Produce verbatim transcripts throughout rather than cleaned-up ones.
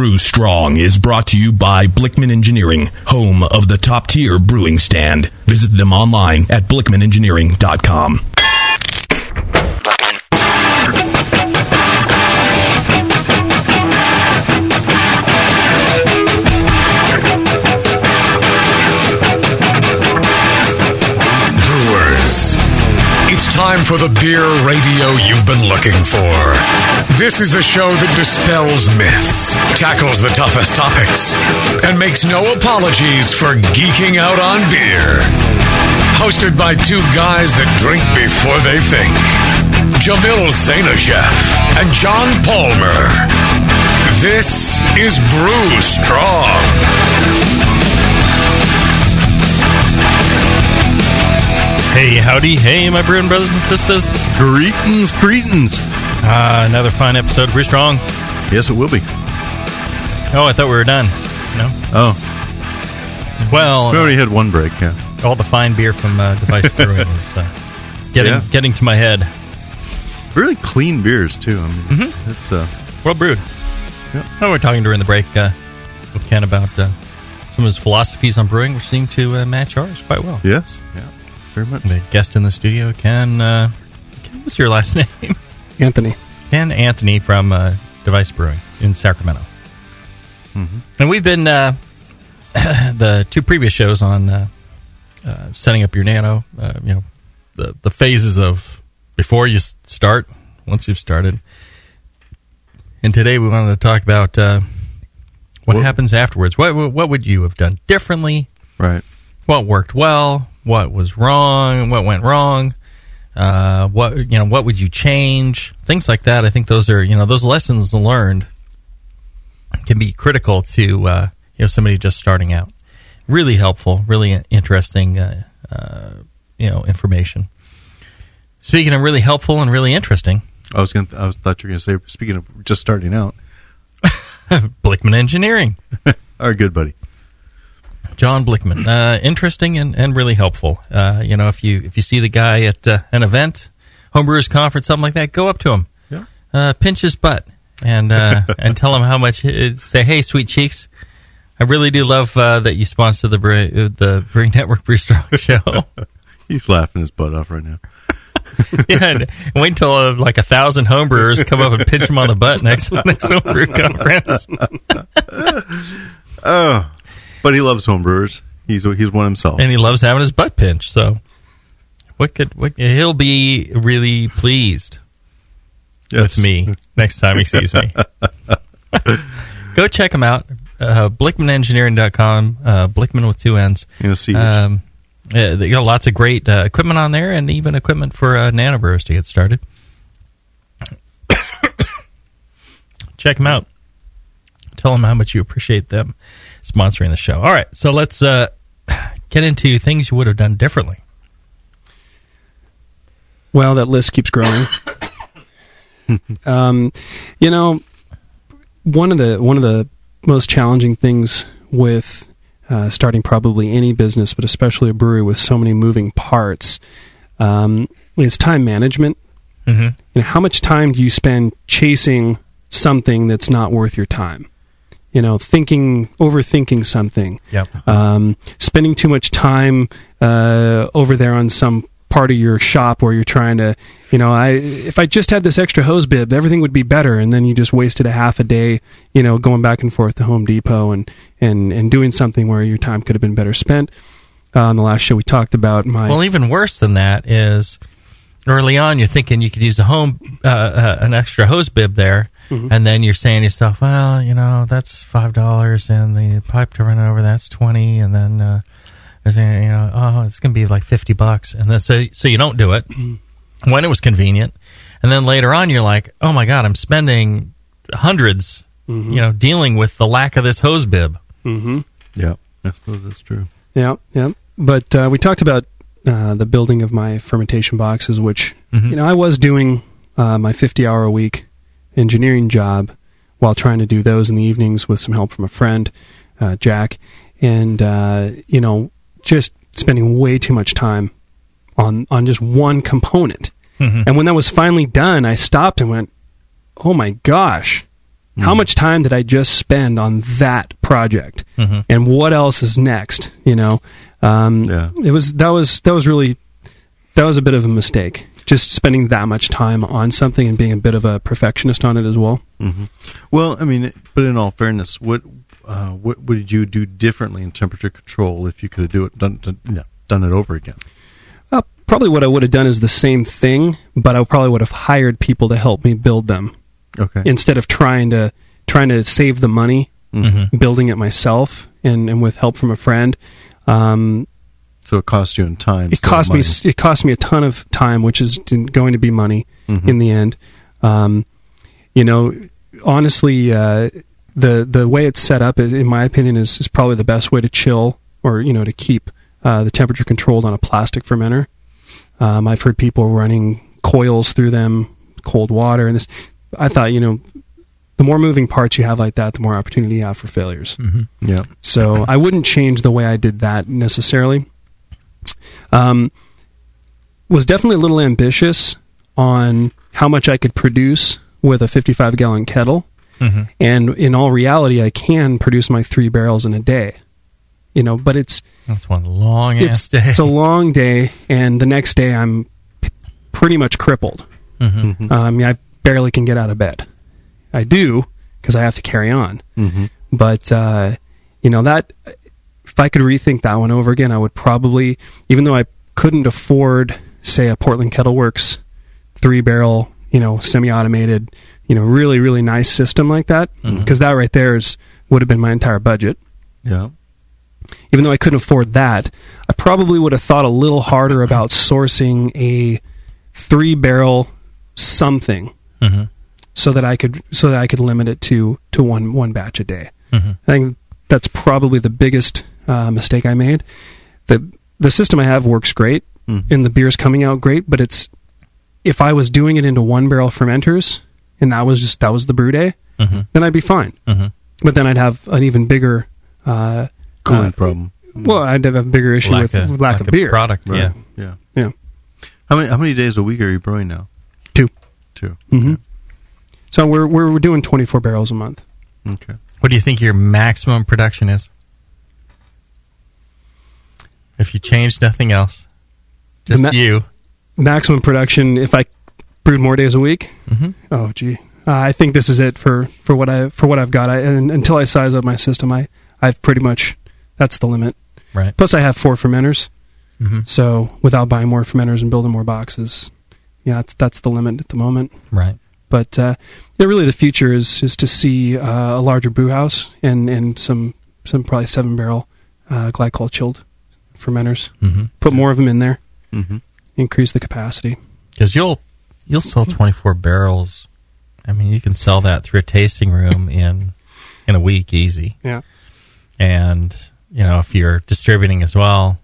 Brew Strong is brought to you by Blickman Engineering, home of the top-tier brewing stand. Visit them online at blickman engineering dot com. It's time for the beer radio you've been looking for. This is the show that dispels myths, tackles the toughest topics, and makes no apologies for geeking out on beer. Hosted by two guys that drink before they think, Jamil Zainasheff and John Palmer. This is Brew Strong. Hey, howdy. Hey, my brewing brothers and sisters. Greetings, greetings. Uh, another fine episode of Brew Strong. Yes, it will be. Oh, I thought we were done. No? Oh. Well, we already had one break, yeah. All the fine beer from uh, Device Brewing is uh, getting, yeah. getting to my head. Really clean beers, too. I mean, mm-hmm. it's uh, well brewed. Yep. Oh, we were talking during the break uh, with Ken about uh, some of his philosophies on brewing, which seem to uh, match ours quite well. Yes, yeah. Very much. The guest in the studio, Ken, uh, Ken, what's your last name? Anthony. Ken Anthony from uh, Device Brewing in Sacramento. Mm-hmm. And we've been, uh, the two previous shows on uh, uh, setting up your nano, uh, you know, the, the phases of before you start, once you've started. And today we wanted to talk about uh, what, what happens afterwards. What, what would you have done differently? Right. What worked well? What was wrong? What went wrong? Uh, what you know? What would you change? Things like that. I think those are you know those lessons learned can be critical to uh, you know somebody just starting out. Really helpful. Really interesting. Uh, uh, you know information. Speaking of really helpful and really interesting, I was going. I was thought you were going to say. Speaking of just starting out, Blickman Engineering, our good buddy. John Blickman, uh, interesting and, and really helpful. Uh, you know, if you if you see the guy at uh, an event, homebrewers conference, something like that, go up to him, yeah. uh, pinch his butt, and uh, and tell him how much. Uh, say, hey, sweet cheeks, I really do love uh, that you sponsor the Bre- the Brewing Network Brew Strong show. He's laughing his butt off right now. Yeah, and wait until uh, like a thousand homebrewers come up and pinch him on the butt next next homebrew conference. Oh. But he loves homebrewers. He's he's one himself, and he loves having his butt pinched. So, what could what, he'll be really pleased yes. with me next time he sees me. Go check him out. Uh, blickman engineering dot com. Uh, Blickman with two N's. You'll see. Um, yeah, they got lots of great uh, equipment on there, and even equipment for uh, nanobrewers to get started. Check them out. Tell them how much you appreciate them sponsoring the show. All right, so let's uh, get into things you would have done differently. Well, that list keeps growing. um, you know, one of the one of the most challenging things with uh, starting probably any business, but especially a brewery with so many moving parts, um, is time management. Mm-hmm. You know, how much time do you spend chasing something that's not worth your time? You know, thinking, overthinking something. Yep. Um, spending too much time uh, over there on some part of your shop where you're trying to, you know, I if I just had this extra hose bib, everything would be better. And then you just wasted a half a day, you know, going back and forth to Home Depot and, and, and doing something where your time could have been better spent. Uh, on the last show, we talked about my... Well, even worse than that is early on you're thinking you could use a home, uh, uh, an extra hose bib there. Mm-hmm. And then you're saying to yourself, well, you know, that's five dollars, and the pipe to run over, that's twenty, and then, uh, you know, oh, it's going to be like fifty bucks. And then so, so you don't do it mm-hmm. when it was convenient. And then later on, you're like, oh my God, I'm spending hundreds, mm-hmm. you know, dealing with the lack of this hose bib. Mm-hmm. Yeah, I suppose that's true. Yeah, yeah. But uh, we talked about uh, the building of my fermentation boxes, which, mm-hmm. you know, I was doing uh, my fifty hour a week engineering job while trying to do those in the evenings with some help from a friend, uh, Jack, and uh, you know, just spending way too much time on on just one component. Mm-hmm. And when that was finally done, I stopped and went, "Oh my gosh, How much time did I just spend on that project, Mm-hmm. and what else is next? You know, um, Yeah. it was that was that was really that was a bit of a mistake. Just spending that much time on something and being a bit of a perfectionist on it as well. hmm Well, I mean, but in all fairness, what uh, what would you do differently in temperature control if you could have do it done done, yeah, done it over again? Uh, probably what I would have done is the same thing, but I probably would have hired people to help me build them Okay. instead of trying to trying to save the money Mm-hmm. building it myself and, and with help from a friend. Um, So it cost you in time. it instead of cost me money. it cost me a ton of time, which is going to be money Mhm. in the end. Um, you know, honestly, uh, the the way it's set up, in my opinion, is, is probably the best way to chill or you know to keep uh, the temperature controlled on a plastic fermenter. Um, I've heard people running coils through them, cold water, and this. I thought, you know, the more moving parts you have like that, the more opportunity you have for failures. Mm-hmm. Yeah. So I wouldn't change the way I did that necessarily. Um, was definitely a little ambitious on how much I could produce with a fifty-five gallon kettle. Mm-hmm. And in all reality, I can produce my three barrels in a day. You know, but it's That's one long ass it's, day. it's a long day, and the next day I'm p- pretty much crippled. Mm-hmm. Uh, I mean, I barely can get out of bed. I do because I have to carry on. hmm But uh, you know that if I could rethink that one over again, I would probably, even though I couldn't afford, say, a Portland Kettle Works three barrel, you know, semi-automated, you know, really really nice system like that, because that right there is would have been my entire budget. Yeah. Even though I couldn't afford that, I probably would have thought a little harder about sourcing a three barrel something Mm-hmm. so that I could so that I could limit it to to one one batch a day. Mm-hmm. I think that's probably the biggest uh, mistake I made. the The system I have works great, Mhm. and the beer's coming out great. But it's if I was doing it into one barrel fermenters, and that was just that was the brew day, Mm-hmm. then I'd be fine. Mm-hmm. But then I'd have an even bigger, uh, Cooling uh, problem. well, I'd have a bigger issue Lack with, of- with lack, lack of beer. product. Right. Yeah. Yeah. Yeah, How many how many days a week are you brewing now? two. Two. Mm-hmm. So we're we're we're doing twenty-four barrels a month. Okay. What do you think your maximum production is? If you change nothing else, just The ma- you. Maximum production if I brewed more days a week. Mm-hmm. Oh, gee, uh, I think this is it for, for what I for what I've got. I, and until I size up my system, I I've pretty much that's the limit. Right. Plus, I have four fermenters, Mm-hmm. so without buying more fermenters and building more boxes, yeah, that's that's the limit at the moment. Right. But uh, yeah, really, the future is is to see uh, a larger brew house and, and some some probably seven barrel uh, glycol chilled fermenters. Mm-hmm. Put more of them in there, Mm-hmm. increase the capacity. Because you'll you'll sell twenty-four barrels. I mean, you can sell that through a tasting room in in a week, easy. Yeah. And you know, if you're distributing as well,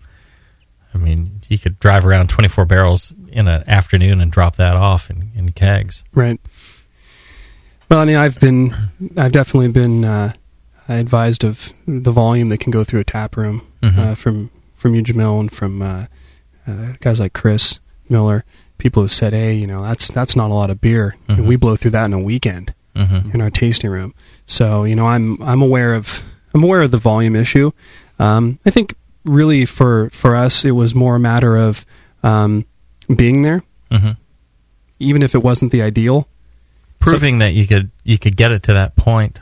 I mean, you could drive around twenty-four barrels in an afternoon and drop that off in, in kegs. Right. Well, I mean, I've been, I've definitely been uh, advised of the volume that can go through a tap room Mhm. uh, from from you, Jamil, and from uh, uh, guys like Chris Miller. People have said, "Hey, you know, that's that's not a lot of beer, Mhm. and we blow through that in a weekend Mm-hmm. in our tasting room." So, you know, I'm I'm aware of I'm aware of the volume issue. Um, I think really for for us, it was more a matter of um, being there, Mm-hmm. even if it wasn't the ideal. Proving that you could you could get it to that point.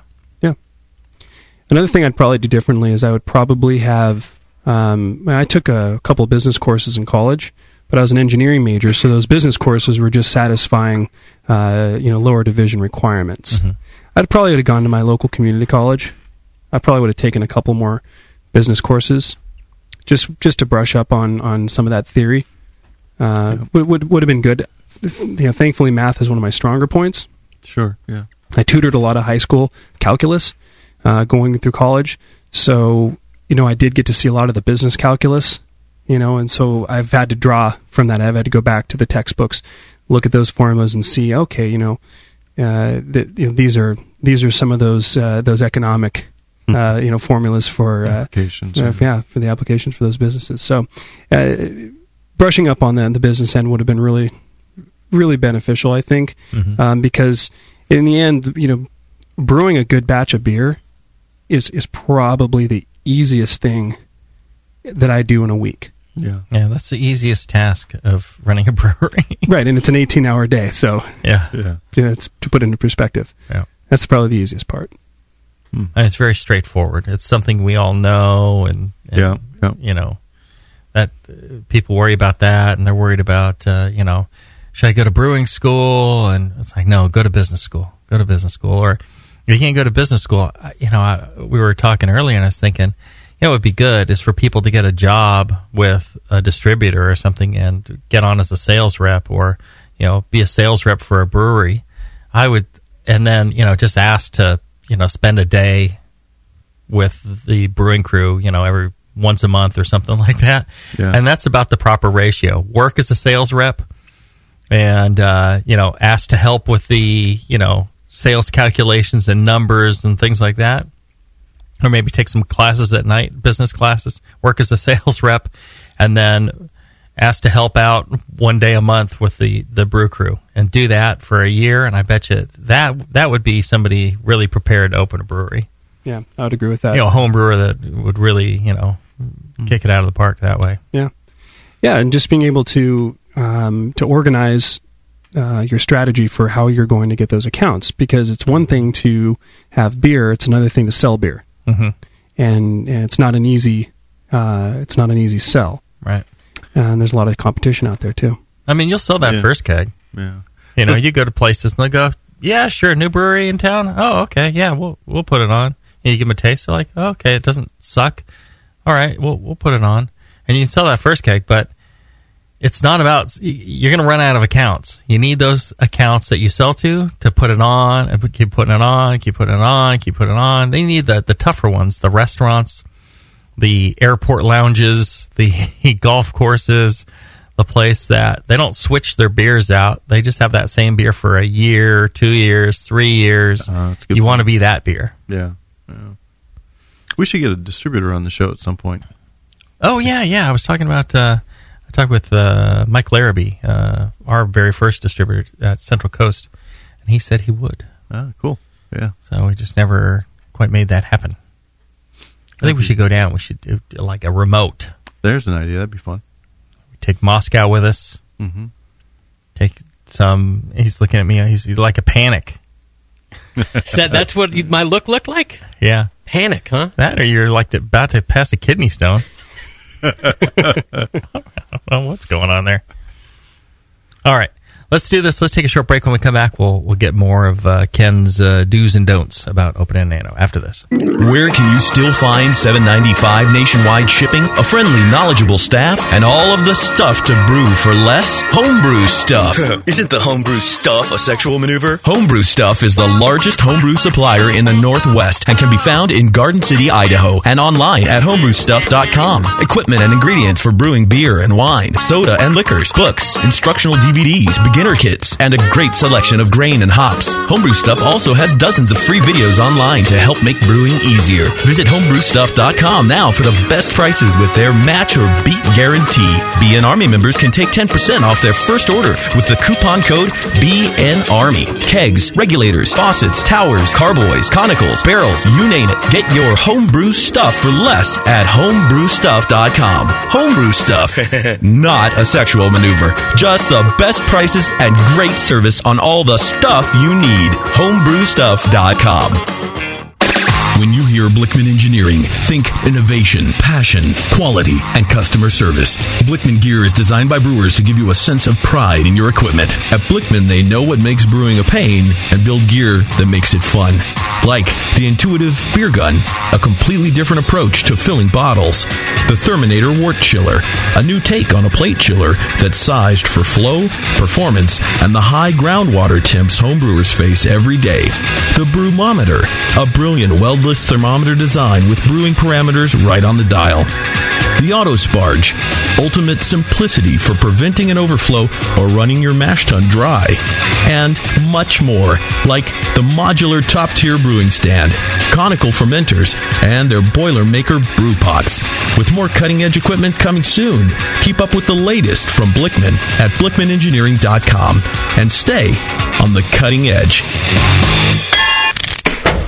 Another thing I'd probably do differently is I would probably have. Um, I took a couple of business courses in college, but I was an engineering major, so those business courses were just satisfying, uh, you know, lower division requirements. Mhm. I'd probably would have gone to my local community college. I probably would have taken a couple more business courses, just just to brush up on, on some of that theory. Uh, Yeah. would, would would have been good. You know, thankfully, math is one of my stronger points. Sure. Yeah. I tutored a lot of high school calculus uh, going through college. So, you know, I did get to see a lot of the business calculus, you know, and so I've had to draw from that. I've had to go back to the textbooks, look at those formulas and see, okay, you know, uh, th- you know these are these are some of those uh, those economic, uh, you know, formulas for uh, Applications. uh, yeah, for the applications for those businesses. So, uh, brushing up on the the business end would have been really, really beneficial, I think, Mhm. um, because in the end, you know, brewing a good batch of beer is is probably the easiest thing that I do in a week. Yeah. Yeah, that's the easiest task of running a brewery. Right, and it's an eighteen-hour day, so yeah. Yeah. you know, it's to put into perspective. Yeah. That's probably the easiest part. And it's very straightforward. It's something we all know, and, and Yeah, yeah. you know, that uh, people worry about that, and they're worried about, uh, you know, should I go to brewing school? And it's like, no, go to business school. Go to business school. Or if you can't go to business school, I- you know, I, we were talking earlier, and I was thinking, you know, what would be good is for people to get a job with a distributor or something and get on as a sales rep, or, you know, be a sales rep for a brewery. I would, and then, you know, just ask to, you know, spend a day with the brewing crew, you know, every once a month or something like that. Yeah. And that's about the proper ratio. Work as a sales rep and, uh, you know, ask to help with the, you know, sales calculations and numbers and things like that. Or maybe take some classes at night, business classes, work as a sales rep, and then ask to help out one day a month with the, the brew crew, and do that for a year. And I bet you that that would be somebody really prepared to open a brewery. Yeah, I would agree with that. You know, a home brewer that would really, you know, kick it out of the park that way. Yeah, yeah, and just being able to um, to organize uh, your strategy for how you're going to get those accounts, because it's one thing to have beer, it's another thing to sell beer, Mm-hmm. and and it's not an easy uh, it's not an easy sell, Right. and there's a lot of competition out there too. I mean, you'll sell that Yeah. first keg. Yeah. You know, you go to places and they go, yeah, sure, new brewery in town. Oh, okay, yeah, we'll we'll put it on. And you give them a taste. They're like, oh, okay, it doesn't suck. All right, we'll we'll put it on, and you can sell that first keg. But it's not about, you're going to run out of accounts. You need those accounts that you sell to to put it on, and keep putting it on, keep putting it on, keep putting it on. They need the the tougher ones, the restaurants, the airport lounges, the golf courses. The place that they don't switch their beers out. They just have that same beer for a year, two years, three years. Uh, that's a good you point. want to be that beer. Yeah. Yeah. We should get a distributor on the show at some point. Oh, yeah, yeah. I was talking about, uh, I talked with uh, Mike Larrabee, uh, our very first distributor at Central Coast, and he said he would. Ah, cool. Yeah. So we just never quite made that happen. I think we should go down. We should do like a remote. There's an idea. That'd be fun. Take Moscow with us. Mm-hmm. Take some, he's looking at me, he's like a panic. Said that's what you- my look looked like? Yeah. Panic, huh? That, or you're like to, about to pass a kidney stone. I don't know what's going on there. All right, let's do this. Let's take a short break. When we come back, we'll we'll get more of uh, Ken's uh, do's and don'ts about Open End Nano after this. Where can you still find seven dollars and ninety-five cents nationwide shipping, a friendly, knowledgeable staff, and all of the stuff to brew for less? Homebrew Stuff. Isn't the homebrew stuff a sexual maneuver? Homebrew Stuff is the largest homebrew supplier in the Northwest and can be found in Garden City, Idaho, and online at homebrew stuff dot com. Equipment and ingredients for brewing beer and wine, soda and liquors, books, instructional D V Ds, beginner kits, and a great selection of grain and hops. Homebrew Stuff also has dozens of free videos online to help make brewing easier. Visit homebrew stuff dot com now for the best prices with their match or beat guarantee. B N Army members can take ten percent off their first order with the coupon code B N Army. Kegs, regulators, faucets, towers, carboys, conicals, barrels, you name it. Get your homebrew stuff for less at homebrew stuff dot com. Homebrew Stuff, not a sexual maneuver. Just the best prices and great service on all the stuff you need. homebrew stuff dot com. When you hear Blickman Engineering, think innovation, passion, quality, and customer service. Blickman gear is designed by brewers to give you a sense of pride in your equipment. At Blickman, they know what makes brewing a pain and build gear that makes it fun. Like the intuitive beer gun, a completely different approach to filling bottles. The Therminator Wort Chiller, a new take on a plate chiller that's sized for flow, performance, and the high groundwater temps homebrewers face every day. The Brewmometer, a brilliant weldless thermometer design with brewing parameters right on the dial. The Autosparge, ultimate simplicity for preventing an overflow or running your mash tun dry. And much more, like the modular top-tier brewing stand, conical fermenters, and their Boilermaker brew pots. With more cutting-edge equipment coming soon, keep up with the latest from Blickman at blickman engineering dot com and stay on the cutting edge.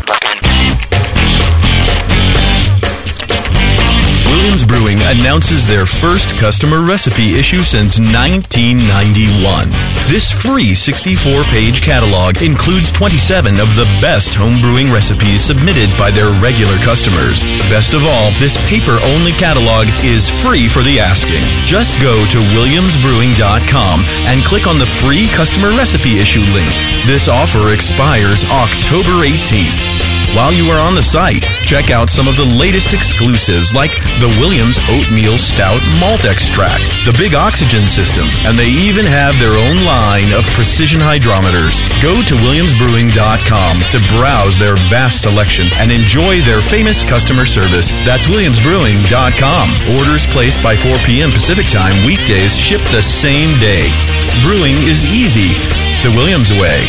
announces their first customer recipe issue since nineteen ninety-one. This free sixty-four page catalog includes twenty-seven of the best homebrewing recipes submitted by their regular customers. Best of all, this paper-only catalog is free for the asking. Just go to williams brewing dot com and click on the free customer recipe issue link. This offer expires October eighteenth. While you are on the site, check out some of the latest exclusives like the Williams Oatmeal Stout Malt Extract, the Big Oxygen System, and they even have their own line of precision hydrometers. Go to williams brewing dot com to browse their vast selection and enjoy their famous customer service. That's williams brewing dot com. Orders placed by four p.m. Pacific Time weekdays ship the same day. Brewing is easy, the Williams way.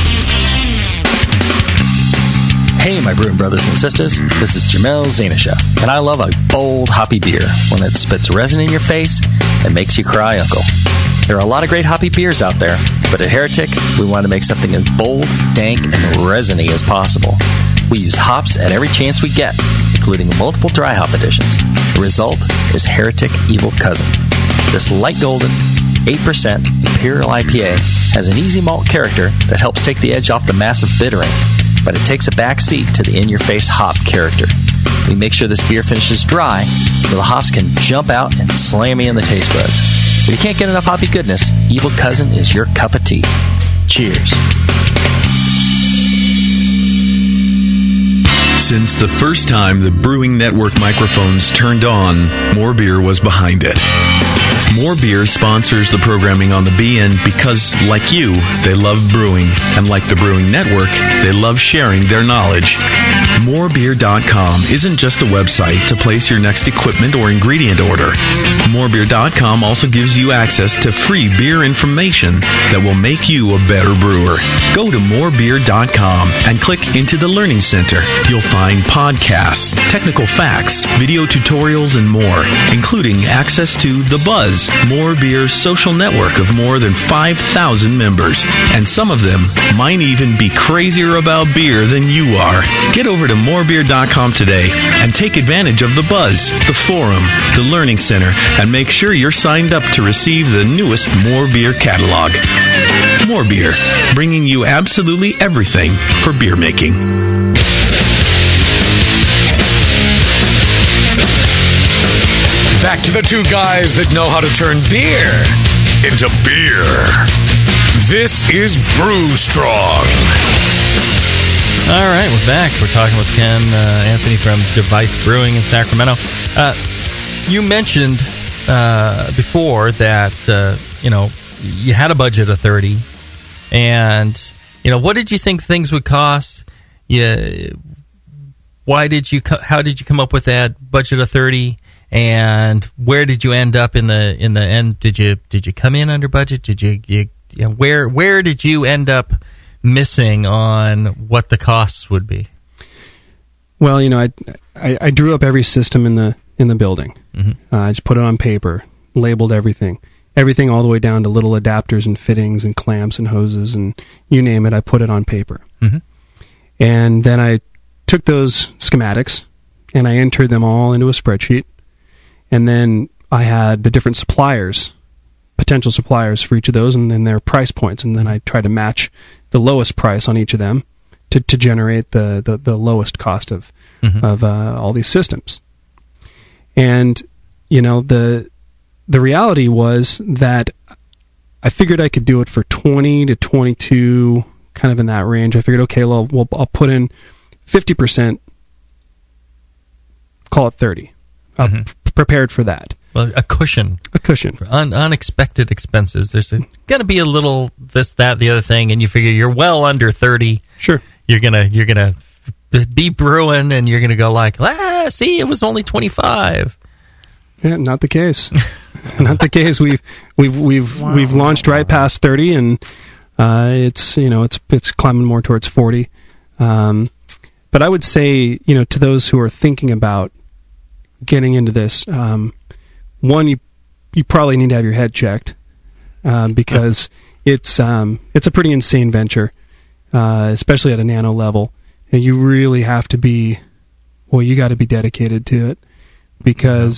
Hey, my brewing brothers and sisters, this is Jamel Zainasheff, and I love a bold, hoppy beer, one that spits resin in your face and makes you cry uncle. There are a lot of great hoppy beers out there, but at Heretic, we want to make something as bold, dank, and resiny as possible. We use hops at every chance we get, including multiple dry hop additions. The result is Heretic Evil Cousin. This light golden, eight percent Imperial I P A has an easy malt character that helps take the edge off the massive bittering, but it takes a back seat to the in-your-face hop character. We make sure this beer finishes dry so the hops can jump out and slam you in the taste buds. If you can't get enough hoppy goodness, Evil Cousin is your cup of tea. Cheers. Since the first time the Brewing Network microphones turned on, More Beer was behind it. More Beer sponsors the programming on the B N because, like you, they love brewing, and like the Brewing Network, they love sharing their knowledge. more beer dot com isn't just a website to place your next equipment or ingredient order. more beer dot com also gives you access to free beer information that will make you a better brewer. Go to more beer dot com and click into the Learning Center. You'll find podcasts, technical facts, video tutorials, and more, including access to The Buzz, More Beer's social network of more than five thousand members. And some of them might even be crazier about beer than you are. Get over to more beer dot com today and take advantage of The Buzz, the forum, the Learning Center, and make sure you're signed up to receive the newest More Beer catalog. More Beer, bringing you absolutely everything for beer making. Back to the two guys that know how to turn beer into beer. This is Brew Strong. All right, we're back. We're talking with Ken uh, Anthony from Device Brewing in Sacramento. Uh, you mentioned uh, before that uh, you know you had a budget of thirty, and you know what did you think things would cost? You, why did you? Co- how did you come up with that budget of thirty? And where did you end up in the in the end? Did you did you come in under budget? Did you, you, you know, where where did you end up missing on what the costs would be? Well, you know, I I, I drew up every system in the in the building. Mm-hmm. Uh, I just put it on paper, labeled everything, everything all the way down to little adapters and fittings and clamps and hoses and you name it. I put it on paper, mm-hmm. and then I took those schematics and I entered them all into a spreadsheet. And then I had the different suppliers, potential suppliers for each of those, and then their price points. And then I tried to match the lowest price on each of them to, to generate the, the, the lowest cost of mm-hmm. of uh, all these systems. And you know the the reality was that I figured I could do it for twenty to twenty-two, kind of in that range. I figured, okay, well, well I'll put in fifty percent, call it thirty. Mm-hmm. P- prepared for that. Well, a cushion. A cushion. For un- unexpected expenses. There's going to be a little this, that, the other thing, and you figure you're well under thirty. Sure. You're going to you're gonna be brewing, and you're going to go like, ah, see, it was only twenty-five. Yeah, not the case. Not the case. We've we've we've wow. we've launched right past thirty, and uh, it's you know it's it's climbing more towards forty. Um, but I would say, you know, to those who are thinking about getting into this, um, one, you you probably need to have your head checked um, because it's um, it's a pretty insane venture, uh, especially at a nano level, and you really have to be, well, you got to be dedicated to it because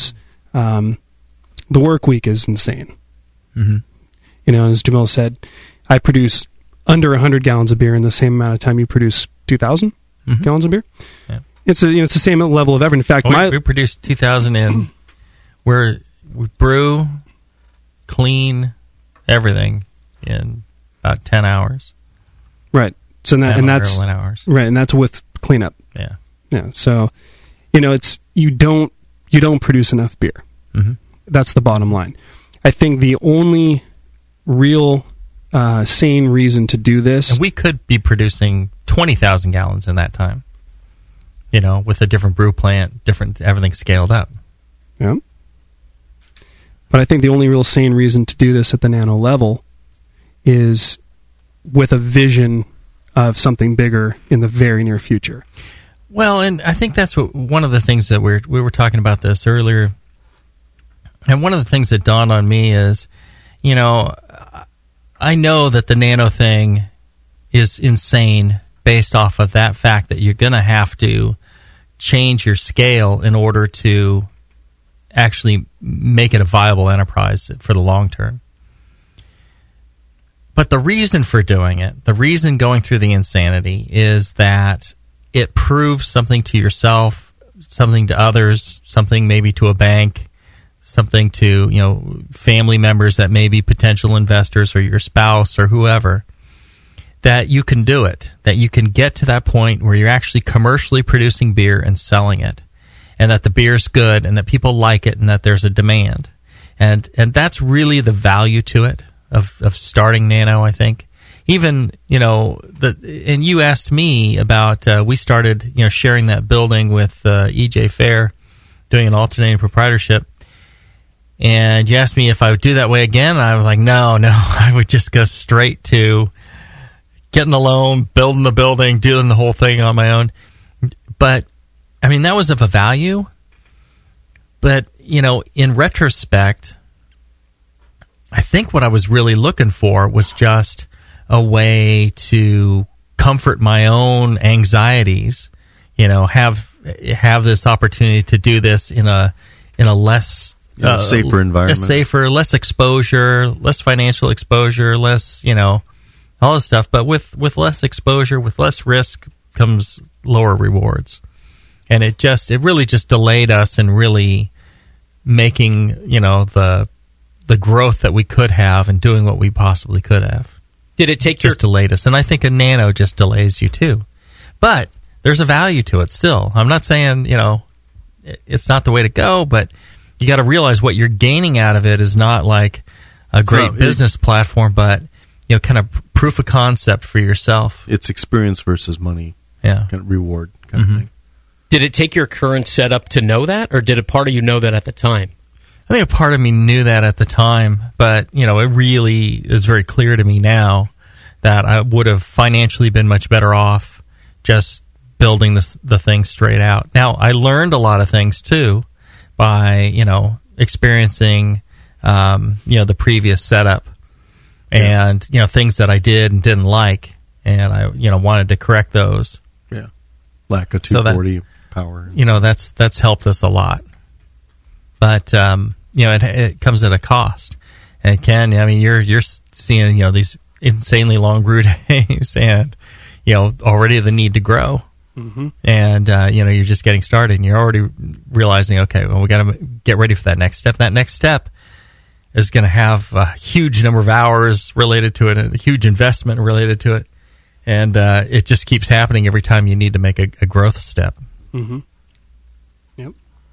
um, the work week is insane. Mm-hmm. You know, as Jamil said, I produce under one hundred gallons of beer in the same amount of time you produce two thousand mm-hmm. gallons of beer. Yeah. It's a, you know, it's the same level of effort. In fact, well, my we, we produce two thousand in we're we brew, clean, everything in about ten hours. Right. So that, and that's hours. Right, and that's with cleanup. Yeah. Yeah. So, you know, it's you don't you don't produce enough beer. Mm-hmm. That's the bottom line. I think the only real uh, sane reason to do this, and we could be producing twenty thousand gallons in that time. You know, with a different brew plant, different everything scaled up. Yeah. But I think the only real sane reason to do this at the nano level is with a vision of something bigger in the very near future. Well, and I think that's what one of the things that we're we were talking about this earlier. And one of the things that dawned on me is, you know, I know that the nano thing is insane based off of that fact that you're going to have to change your scale in order to actually make it a viable enterprise for the long term. But the reason for doing it, the reason going through the insanity is that it proves something to yourself, something to others, something maybe to a bank, something to, you know, family members that may be potential investors or your spouse or whoever, that you can do it, that you can get to that point where you're actually commercially producing beer and selling it, and that the beer's good and that people like it and that there's a demand. And and that's really the value to it of, of starting Nano, I think. Even, you know, the and you asked me about, uh, we started, you know, sharing that building with uh, E J Fair, doing an alternating proprietorship. And you asked me if I would do that way again. And I was like, no, no, I would just go straight to getting the loan, building the building, doing the whole thing on my own. But, I mean, that was of a value. But, you know, in retrospect, I think what I was really looking for was just a way to comfort my own anxieties, you know, have have this opportunity to do this in a in a less uh, a safer environment, a safer, less exposure, less financial exposure, less, you know, all this stuff. But with with less exposure, with less risk, comes lower rewards, and it just it really just delayed us in really making, you know, the the growth that we could have and doing what we possibly could have. Did it take just your... delayed us? And I think a nano just delays you too. But there's a value to it still. I'm not saying, you know, it's not the way to go, but you got to realize what you're gaining out of it is not like a great So, business platform, but, you know, kind of proof of concept for yourself. It's experience versus money. Yeah. Kind of reward kind Mm-hmm. of thing. Did it take your current setup to know that, or did a part of you know that at the time? I think a part of me knew that at the time, but, you know, it really is very clear to me now that I would have financially been much better off just building this, the thing straight out. Now, I learned a lot of things, too, by, you know, experiencing, um, you know, the previous setup and, yeah. you know, things that I did and didn't like, and I, you know, wanted to correct those. Yeah. Lack of two forty so that, power. You know, that's that's helped us a lot. But, um, you know, it, it comes at a cost. And it can, I mean, you're you're seeing, you know, these insanely long brew days and, you know, already the need to grow. Mm-hmm. And, uh, you know, you're just getting started and you're already realizing, okay, well, we got to get ready for that next step. That next step is going to have a huge number of hours related to it and a huge investment related to it. And uh, it just keeps happening every time you need to make a, a growth step. Mm-hmm. Yep.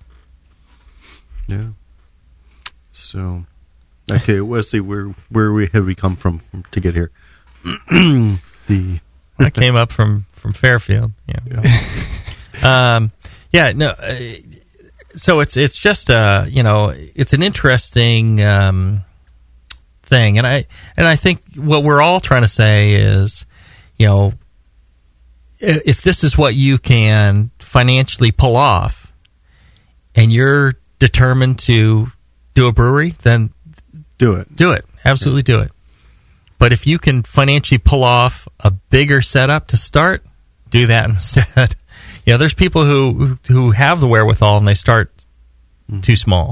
Yeah. So, okay, Wesley, where where we have we come from, from to get here? the I came up from, from Fairfield. Yeah. Yeah. um, yeah. No. Uh, so it's it's just uh you know it's an interesting um, thing, and I and I think what we're all trying to say is, you know, if this is what you can financially pull off, and you're determined to do a brewery, then do it. Do it. Absolutely do it. But if you can financially pull off a bigger setup to start, do that instead. You know, there's people who who have the wherewithal and they start mm. too small, I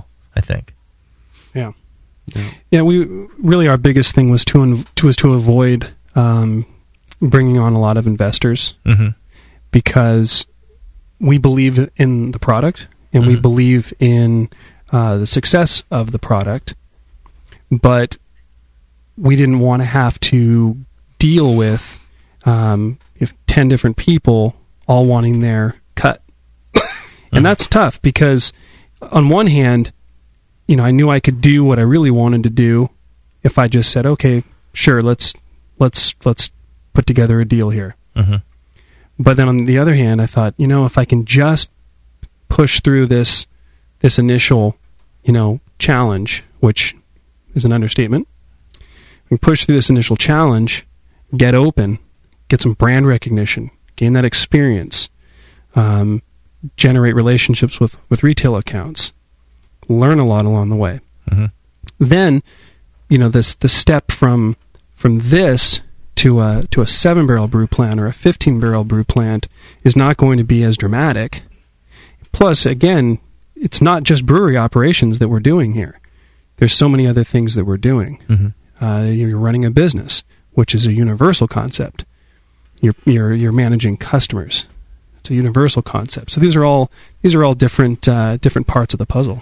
think. Yeah. yeah, yeah. We really our biggest thing was to to was to avoid um, bringing on a lot of investors mm-hmm. because we believe in the product and mm-hmm. we believe in uh, the success of the product, but we didn't want to have to deal with um, if ten different people all wanting their cut. And mm-hmm. that's tough because on one hand, you know, I knew I could do what I really wanted to do if I just said, okay, sure, let's let's let's put together a deal here. Mm-hmm. But then on the other hand, I thought, you know, if I can just push through this this initial, you know, challenge, which is an understatement, we push through this initial challenge, get open, get some brand recognition, gain that experience, um, generate relationships with, with retail accounts, learn a lot along the way. Mm-hmm. Then, you know, this the step from from this to a to a seven barrel brew plant or a fifteen barrel brew plant is not going to be as dramatic. Plus, again, it's not just brewery operations that we're doing here. There's so many other things that we're doing. Mm-hmm. Uh, you're running a business, which is a universal concept. You're you're you're managing customers. It's a universal concept. So these are all these are all different uh, different parts of the puzzle.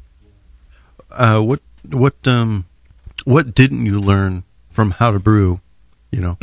Uh, what what um what didn't you learn from How to Brew, you know,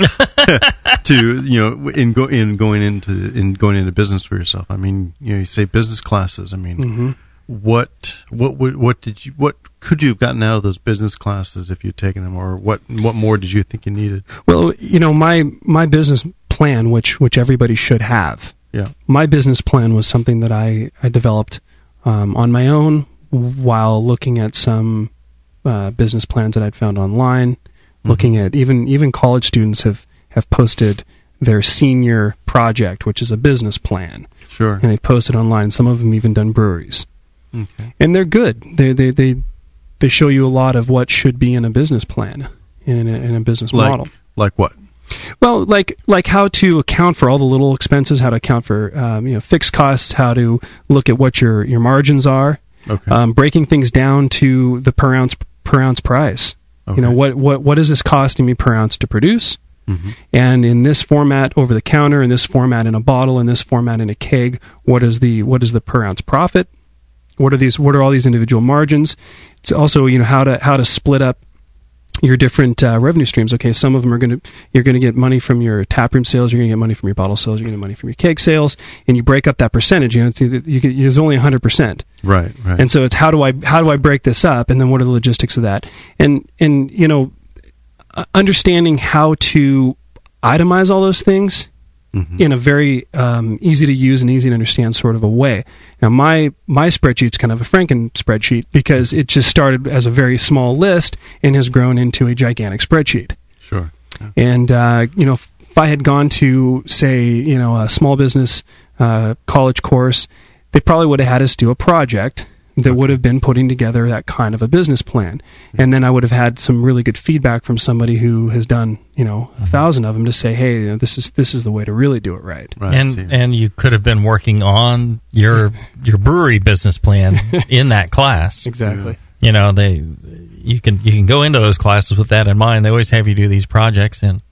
to you know in go in going into in going into business for yourself? I mean, you know, you say business classes. I mean, mm-hmm. what what what what did you what could you have gotten out of those business classes if you'd taken them, or what what more did you think you needed? Well, you know, my my business plan, which which everybody should have. Yeah, my business plan was something that I I developed um, on my own, while looking at some uh, business plans that I'd found online, mm-hmm. looking at even even college students have, have posted their senior project, which is a business plan. Sure. And they've posted online. Some of them even done breweries. Okay. And they're good. They they they they show you a lot of what should be in a business plan, in a, in a business like, model. Like what? Well, like like how to account for all the little expenses, how to account for um, you know fixed costs, how to look at what your, your margins are. Okay. Um, breaking things down to the per ounce per ounce price. Okay. You know, what, what what is this costing me per ounce to produce? Mm-hmm. And in this format over the counter, in this format in a bottle, in this format in a keg, what is the what is the per ounce profit? What are these what are all these individual margins? It's also, you know, how to how to split up your different uh, revenue streams. Okay, some of them are going to you're going to get money from your taproom sales, you're going to get money from your bottle sales, you're going to get money from your keg sales, and you break up that percentage. You know, it's, you can, there's only one hundred percent. Right, right. And so it's how do I how do I break this up, and then what are the logistics of that? And and you know, understanding how to itemize all those things mm-hmm. in a very um, easy to use and easy to understand sort of a way. Now, my my spreadsheet's kind of a Franken spreadsheet because it just started as a very small list and has grown into a gigantic spreadsheet. Sure. Yeah. And uh, you know, if I had gone to, say, you know, a small business uh, college course, they probably would have had us do a project that would have been putting together that kind of a business plan. And then I would have had some really good feedback from somebody who has done, you know, a thousand of them to say, hey, you know, this is this is the way to really do it right. Right. And and you could have been working on your your brewery business plan in that class. Exactly. You know, they you can you can go into those classes with that in mind. They always have you do these projects, and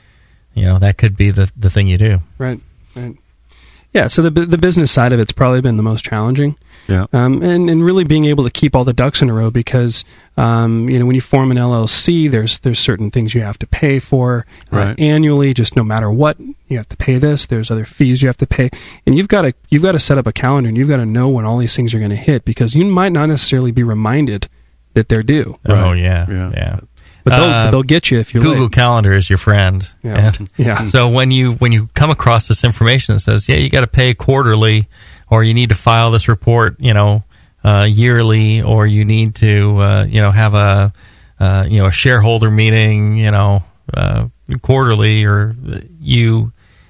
you know, that could be the the thing you do. Right. Right. Yeah, so the the business side of it's probably been the most challenging. Yeah. Um, and, and really being able to keep all the ducks in a row because, um, you know, when you form an L L C, there's there's certain things you have to pay for uh, right. annually. Just no matter what, you have to pay this. There's other fees you have to pay, and you've got to you've got to set up a calendar, and you've got to know when all these things are going to hit because you might not necessarily be reminded that they're due. Right. Oh yeah, yeah. yeah. But they'll, uh, they'll get you if you're Google late. Calendar is your friend. Yeah. And yeah. So when you when you come across this information that says, yeah, you got to pay quarterly, or you need to file this report, you know, uh, yearly, or you need to, uh, you know, have a, uh, you know, a shareholder meeting, you know, uh, quarterly, or you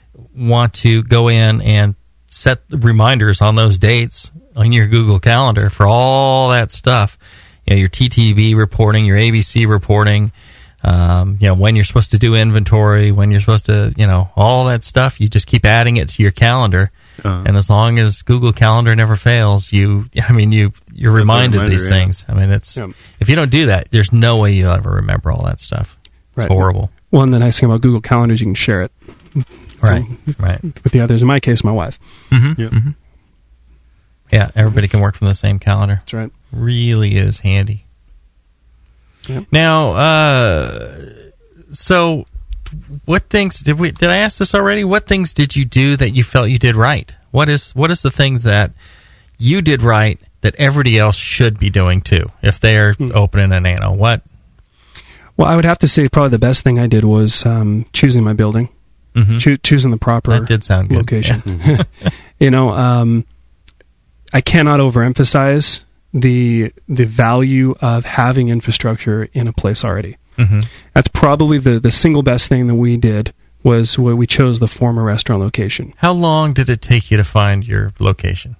want to go in and set reminders on those dates on your Google Calendar for all that stuff. You know, your T T V reporting, your A B C reporting, um, you know, when you're supposed to do inventory, when you're supposed to, you know, all that stuff. You just keep adding it to your calendar. Uh-huh. And as long as Google Calendar never fails, you, I mean, you, you're reminded of reminder, these yeah. things. I mean, it's, Yeah. if you don't do that, there's no way you'll ever remember all that stuff. Right. It's horrible. Well, and the nice thing about Google Calendar is you can share it Right, right. with the others. In my case, my wife. Mm-hmm. Yep. Mm-hmm. Yeah, everybody can work from the same calendar. That's right. Really is handy. Yep. Now, uh, so what things did we? Did I ask this already? What things did you do that you felt you did right? What is what is the things that you did right that everybody else should be doing too if they're Hmm. opening a Nano? What? Well, I would have to say probably the best thing I did was um, choosing my building, Mhm. Choo- choosing the proper That did sound good. location. You know, um, I cannot overemphasize the the value of having infrastructure in a place already. Mm-hmm. That's probably the, the single best thing that we did was where we chose the former restaurant location. How long did it take you to find your location?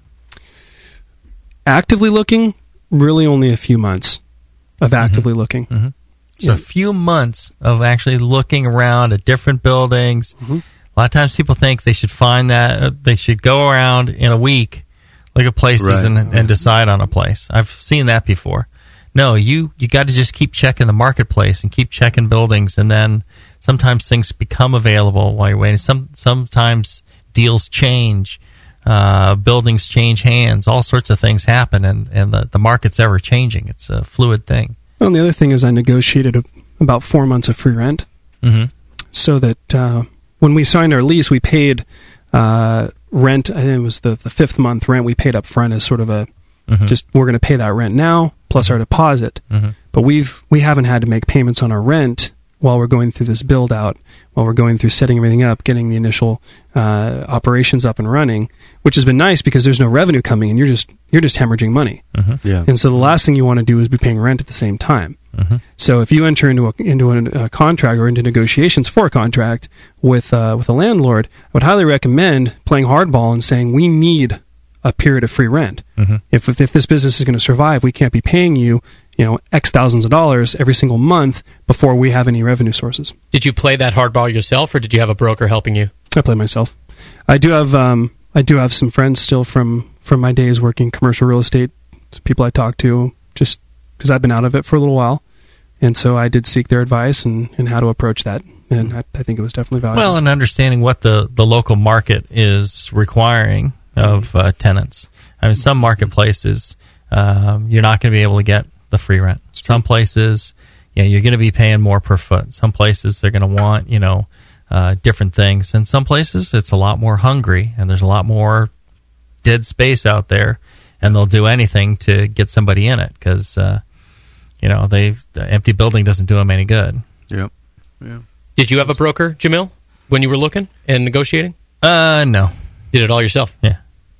Actively looking, really only a few months of actively looking. Mm-hmm. So Yeah. a few months of actually looking around at different buildings. Mhm. A lot of times people think they should find that, uh, they should go around in a week, look at places Right. and, and decide on a place. I've seen that before. No, you, you got to just keep checking the marketplace and keep checking buildings, and then sometimes things become available while you're waiting. Some Sometimes deals change, uh, buildings change hands, all sorts of things happen, and, and the, the market's ever changing. It's a fluid thing. Well, and the other thing is I negotiated a, about four months of free rent. Mm-hmm. So that uh, when we signed our lease, we paid uh, rent. I think it was the, the fifth month rent we paid up front as sort of a Mhm. just we're going to pay that rent now plus our deposit. Mm-hmm. But we've we haven't had to make payments on our rent while we're going through this build out, while we're going through setting everything up, getting the initial uh, operations up and running, which has been nice because there's no revenue coming and you're just you're just hemorrhaging money. Mm-hmm. Yeah. And so the last thing you want to do is be paying rent at the same time. Mm-hmm. So if you enter into a, into a, a contract or into negotiations for a contract with uh, with a landlord, I would highly recommend playing hardball and saying we need a period of free rent. Mhm. If, if if this business is going to survive, we can't be paying you you know X thousands of dollars every single month before we have any revenue sources. Did you play that hardball yourself, or did you have a broker helping you? I play myself. I do have um, I do have some friends still from, from my days working commercial real estate. People I talk to just because I've been out of it for a little while, and so I did seek their advice and, and how to approach that, and I, I think it was definitely valuable. Well, and understanding what the, the local market is requiring of uh, tenants. I mean, some marketplaces, um, you're not going to be able to get the free rent. Some places, you know, you're going to be paying more per foot. Some places, they're going to want, you know, uh, different things. And some places, it's a lot more hungry, and there's a lot more dead space out there, and they'll do anything to get somebody in it because, uh, you know, they the empty building doesn't do them any good. Yep. Yeah. Did you have a broker, Jamil, when you were looking and negotiating? Uh, no. Did it all yourself? Yeah.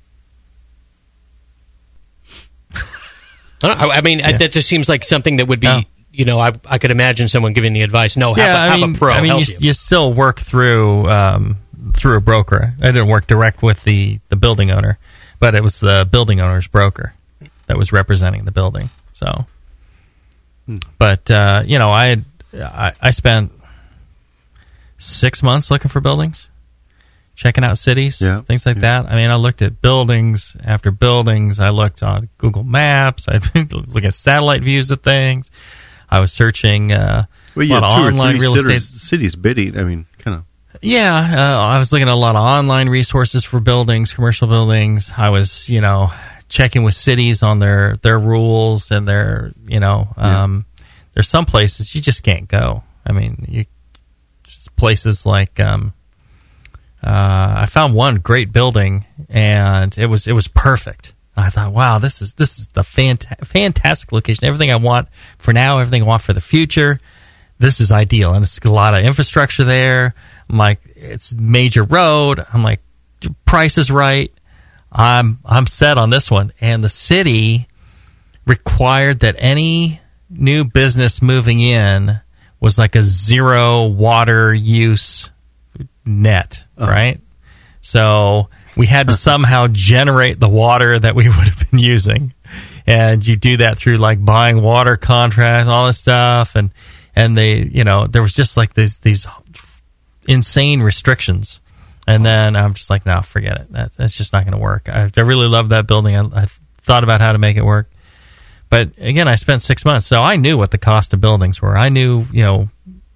I, don't, I I mean, I, Yeah. that just seems like something that would be, Oh. you know, I, I could imagine someone giving the advice. No, have, yeah, a, have I mean, a pro I mean, help you, you. you still work through um, through a broker. I didn't work direct with the, the building owner, but it was the building owner's broker that was representing the building. So, but uh, you know, I, had, I I spent six months looking for buildings, checking out cities, Yeah, things like yeah. that. I mean, I looked at buildings after buildings. I looked on Google Maps. I looked at satellite views of things. I was searching uh, Well, a you lot had of two or online three real cities, estate. cities bidding. I mean, kind of. Yeah, uh, I was looking at a lot of online resources for buildings, commercial buildings. I was, you know, checking with cities on their, their rules and their, you know, um, there's some places you just can't go. I mean, you just places like um, uh, I found one great building, and it was it was perfect. And I thought, wow, this is this is the fanta- fantastic location. Everything I want for now, everything I want for the future. This is ideal, and it's a lot of infrastructure there. I'm like, it's major road. I'm like, price is right. I'm I'm set on this one. And the city required that any new business moving in was like a zero water use net, Uh-huh. right? So we had to somehow generate the water that we would have been using. And you do that through like buying water contracts, all this stuff, and and they, you know, there was just like these these insane restrictions And then I'm just like, no, forget it. That's, that's just not going to work. I, I really love that building. I, I thought about how to make it work. But again, I spent six months, so I knew what the cost of buildings were. I knew, you know,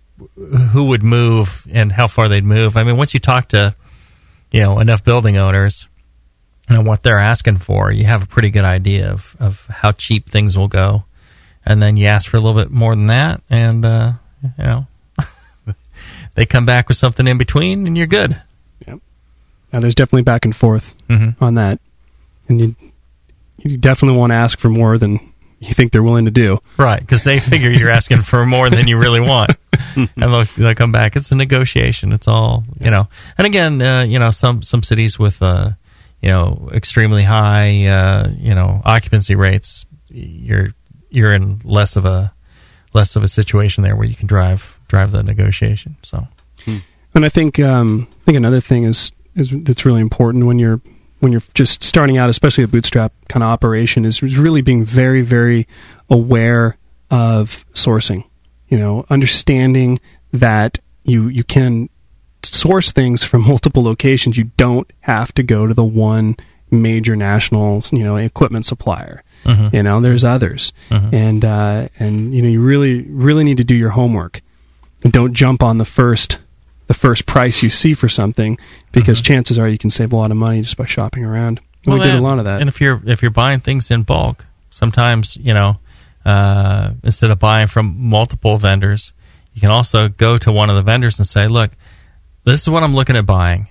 who would move and how far they'd move. I mean, once you talk to, you know, enough building owners and what they're asking for, you have a pretty good idea of, of how cheap things will go. And then you ask for a little bit more than that, and, uh, you know, they come back with something in between, and you're good. Yep. Now, there's definitely back and forth mm-hmm. on that. And you you definitely want to ask for more than you think they're willing to do. Right, because they figure you're asking for more than you really want. And they'll, they'll come back. It's a negotiation. It's all, you know. And again, uh, you know, some, some cities with, uh, you know, extremely high, uh, you know, occupancy rates, you're you're in less of a less of a situation there where you can drive drive the negotiation. So, and I think um, I think another thing is is that's really important when you're when you're just starting out, especially a bootstrap kind of operation, is really being very, very aware of sourcing. You know, understanding that you you can source things from multiple locations. You don't have to go to the one major national, you know, equipment supplier. Mm-hmm. You know, there's others, mm-hmm. and uh, and you know, you really, really need to do your homework. And don't jump on the first. the first price you see for something, because mm-hmm. chances are you can save a lot of money just by shopping around. And well, we did a lot of that. And if you're if you're buying things in bulk, sometimes, you know, uh, instead of buying from multiple vendors, you can also go to one of the vendors and say, look, this is what I'm looking at buying.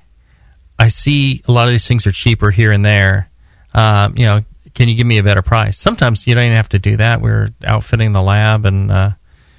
I see a lot of these things are cheaper here and there. Um, you know, can you give me a better price? Sometimes you don't even have to do that. We're outfitting the lab and uh,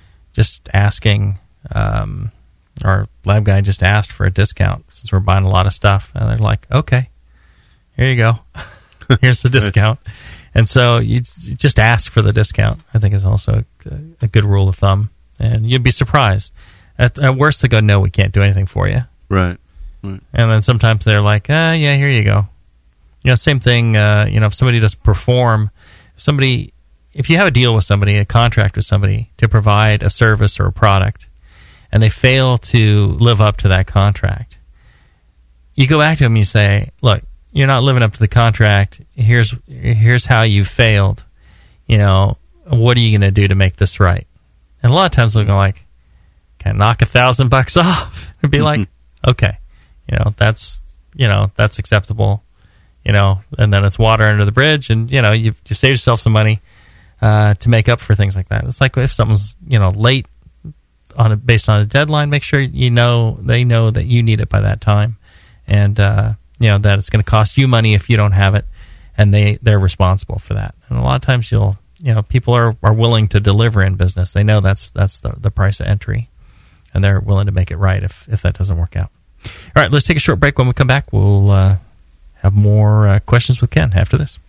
just asking... Um, our lab guy just asked for a discount since we're buying a lot of stuff. And they're like, okay, here you go. Here's the discount. And so you just ask for the discount, I think is also a, a good rule of thumb. And you'd be surprised. At, at worst, they go, no, we can't do anything for you. Right. right. And then sometimes they're like, ah, yeah, here you go. You know, same thing, uh, you know, if somebody doesn't perform, if somebody, if you have a deal with somebody, a contract with somebody to provide a service or a product, and they fail to live up to that contract, you go back to them and you say, look, you're not living up to the contract. Here's here's how you failed. You know, what are you going to do to make this right? And a lot of times they'll go like, can I knock a thousand bucks off? And be like, okay, you know, that's, you know, that's acceptable, you know, and then it's water under the bridge, and, you know, you've, you've saved yourself some money uh, to make up for things like that. It's like if something's, you know, late, on a, based on a deadline, make sure you know they know that you need it by that time, and uh, you know that it's going to cost you money if you don't have it, and they they're responsible for that. And a lot of times you'll you know people are, are willing to deliver in business. They know that's that's the, the price of entry, and they're willing to make it right if if that doesn't work out. All right, let's take a short break. When we come back, we'll uh, have more uh, questions with Ken after this.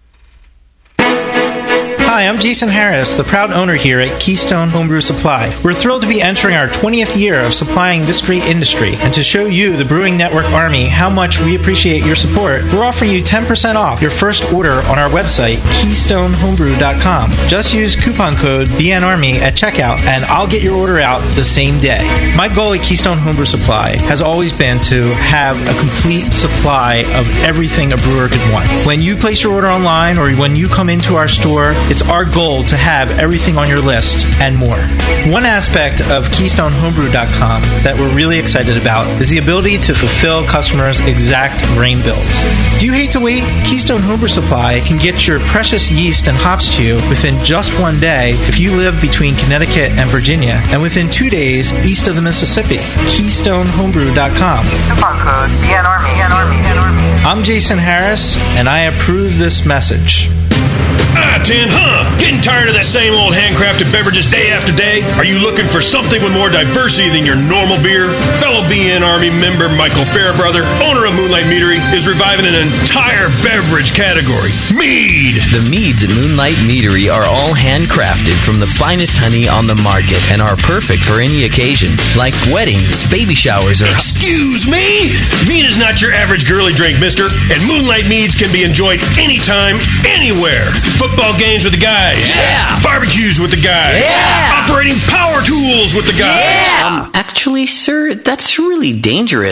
Hi, I'm Jason Harris, the proud owner here at Keystone Homebrew Supply. We're thrilled to be entering our twentieth year of supplying this great industry, and to show you, the Brewing Network Army, how much we appreciate your support, we're offering you ten percent off your first order on our website, keystone homebrew dot com. Just use coupon code B N Army at checkout, and I'll get your order out the same day. My goal at Keystone Homebrew Supply has always been to have a complete supply of everything a brewer could want. When you place your order online or when you come into our store, it's our goal to have everything on your list and more. One aspect of keystone homebrew dot com that we're really excited about is the ability to fulfill customers' exact grain bills. Do you hate to wait? Keystone Homebrew Supply can get your precious yeast and hops to you within just one day if you live between Connecticut and Virginia, and within two days east of the Mississippi. keystone homebrew dot com. Coupon code B N Army. I'm Jason Harris, and I approve this message. Ah, Tin, huh? Getting tired of that same old handcrafted beverages day after day? Are you looking for something with more diversity than your normal beer? Fellow B N Army member Michael Fairbrother, owner of Moonlight Meadery, is reviving an entire beverage category, mead. The meads at Moonlight Meadery are all handcrafted from the finest honey on the market and are perfect for any occasion, like weddings, baby showers, or... Excuse me? Mead is not your average girly drink, mister, and Moonlight Meads can be enjoyed anytime, anywhere. Football games with the guys. Yeah. Barbecues with the guys. Yeah. Operating power tools with the guys. Yeah. Um, actually, sir, that's really dangerous.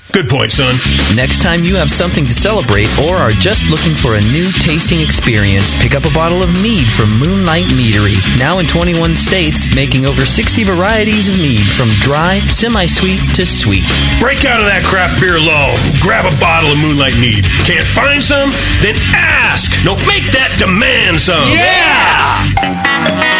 Good point, son. Next time you have something to celebrate or are just looking for a new tasting experience, pick up a bottle of mead from Moonlight Meadery. Now in twenty-one states, making over sixty varieties of mead from dry, semi-sweet to sweet. Break out of that craft beer lull. Grab a bottle of Moonlight Mead. Can't find some? Then ask. No, make that demand some. Yeah!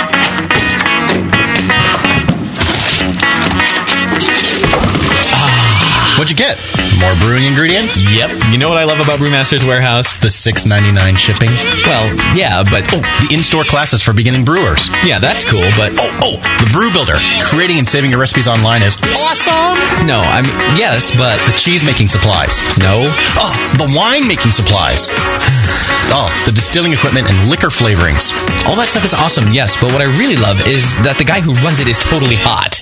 What'd you get? More brewing ingredients? Yep. You know what I love about Brewmaster's Warehouse? The six ninety-nine shipping. Well, yeah, but... Oh, the in-store classes for beginning brewers. Yeah, that's cool, but... Oh, oh, the Brew Builder. Creating and saving your recipes online is awesome! No, I'm... Yes, but... The cheese-making supplies. No. Oh, the wine-making supplies. Oh, the distilling equipment and liquor flavorings. All that stuff is awesome, yes, but what I really love is that the guy who runs it is totally hot.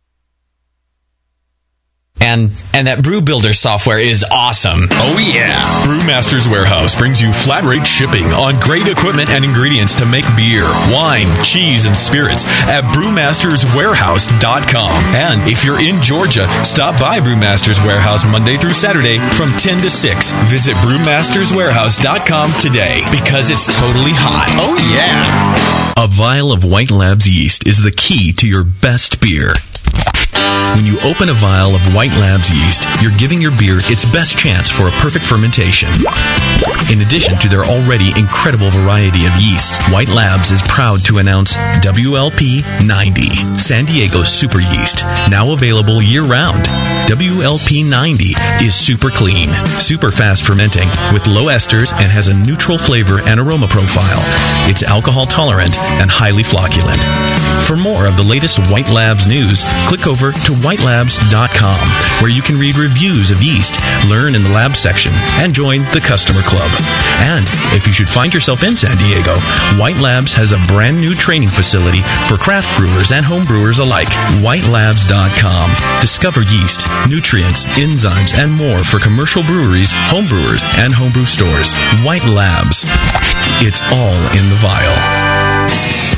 And and that Brew Builder software is awesome. Oh, yeah. Brewmaster's Warehouse brings you flat rate shipping on great equipment and ingredients to make beer, wine, cheese, and spirits at brewmasters warehouse dot com. And if you're in Georgia, stop by Brewmaster's Warehouse Monday through Saturday from ten to six. Visit brewmasters warehouse dot com today. Because it's totally hot. Oh, yeah. A vial of White Labs yeast is the key to your best beer. When you open a vial of White Labs yeast, you're giving your beer its best chance for a perfect fermentation. In addition to their already incredible variety of yeasts, White Labs is proud to announce W L P ninety, San Diego's super yeast, now available year-round. W L P ninety is super clean, super fast fermenting, with low esters and has a neutral flavor and aroma profile. It's alcohol tolerant and highly flocculent. For more of the latest White Labs news, click over to white labs dot com, where you can read reviews of yeast, learn in the lab section, and join the customer club. And if you should find yourself in San Diego, White Labs has a brand new training facility for craft brewers and home brewers alike. white labs dot com. Discover yeast, nutrients, enzymes, and more for commercial breweries, home brewers, and homebrew stores. White Labs. It's all in the vial.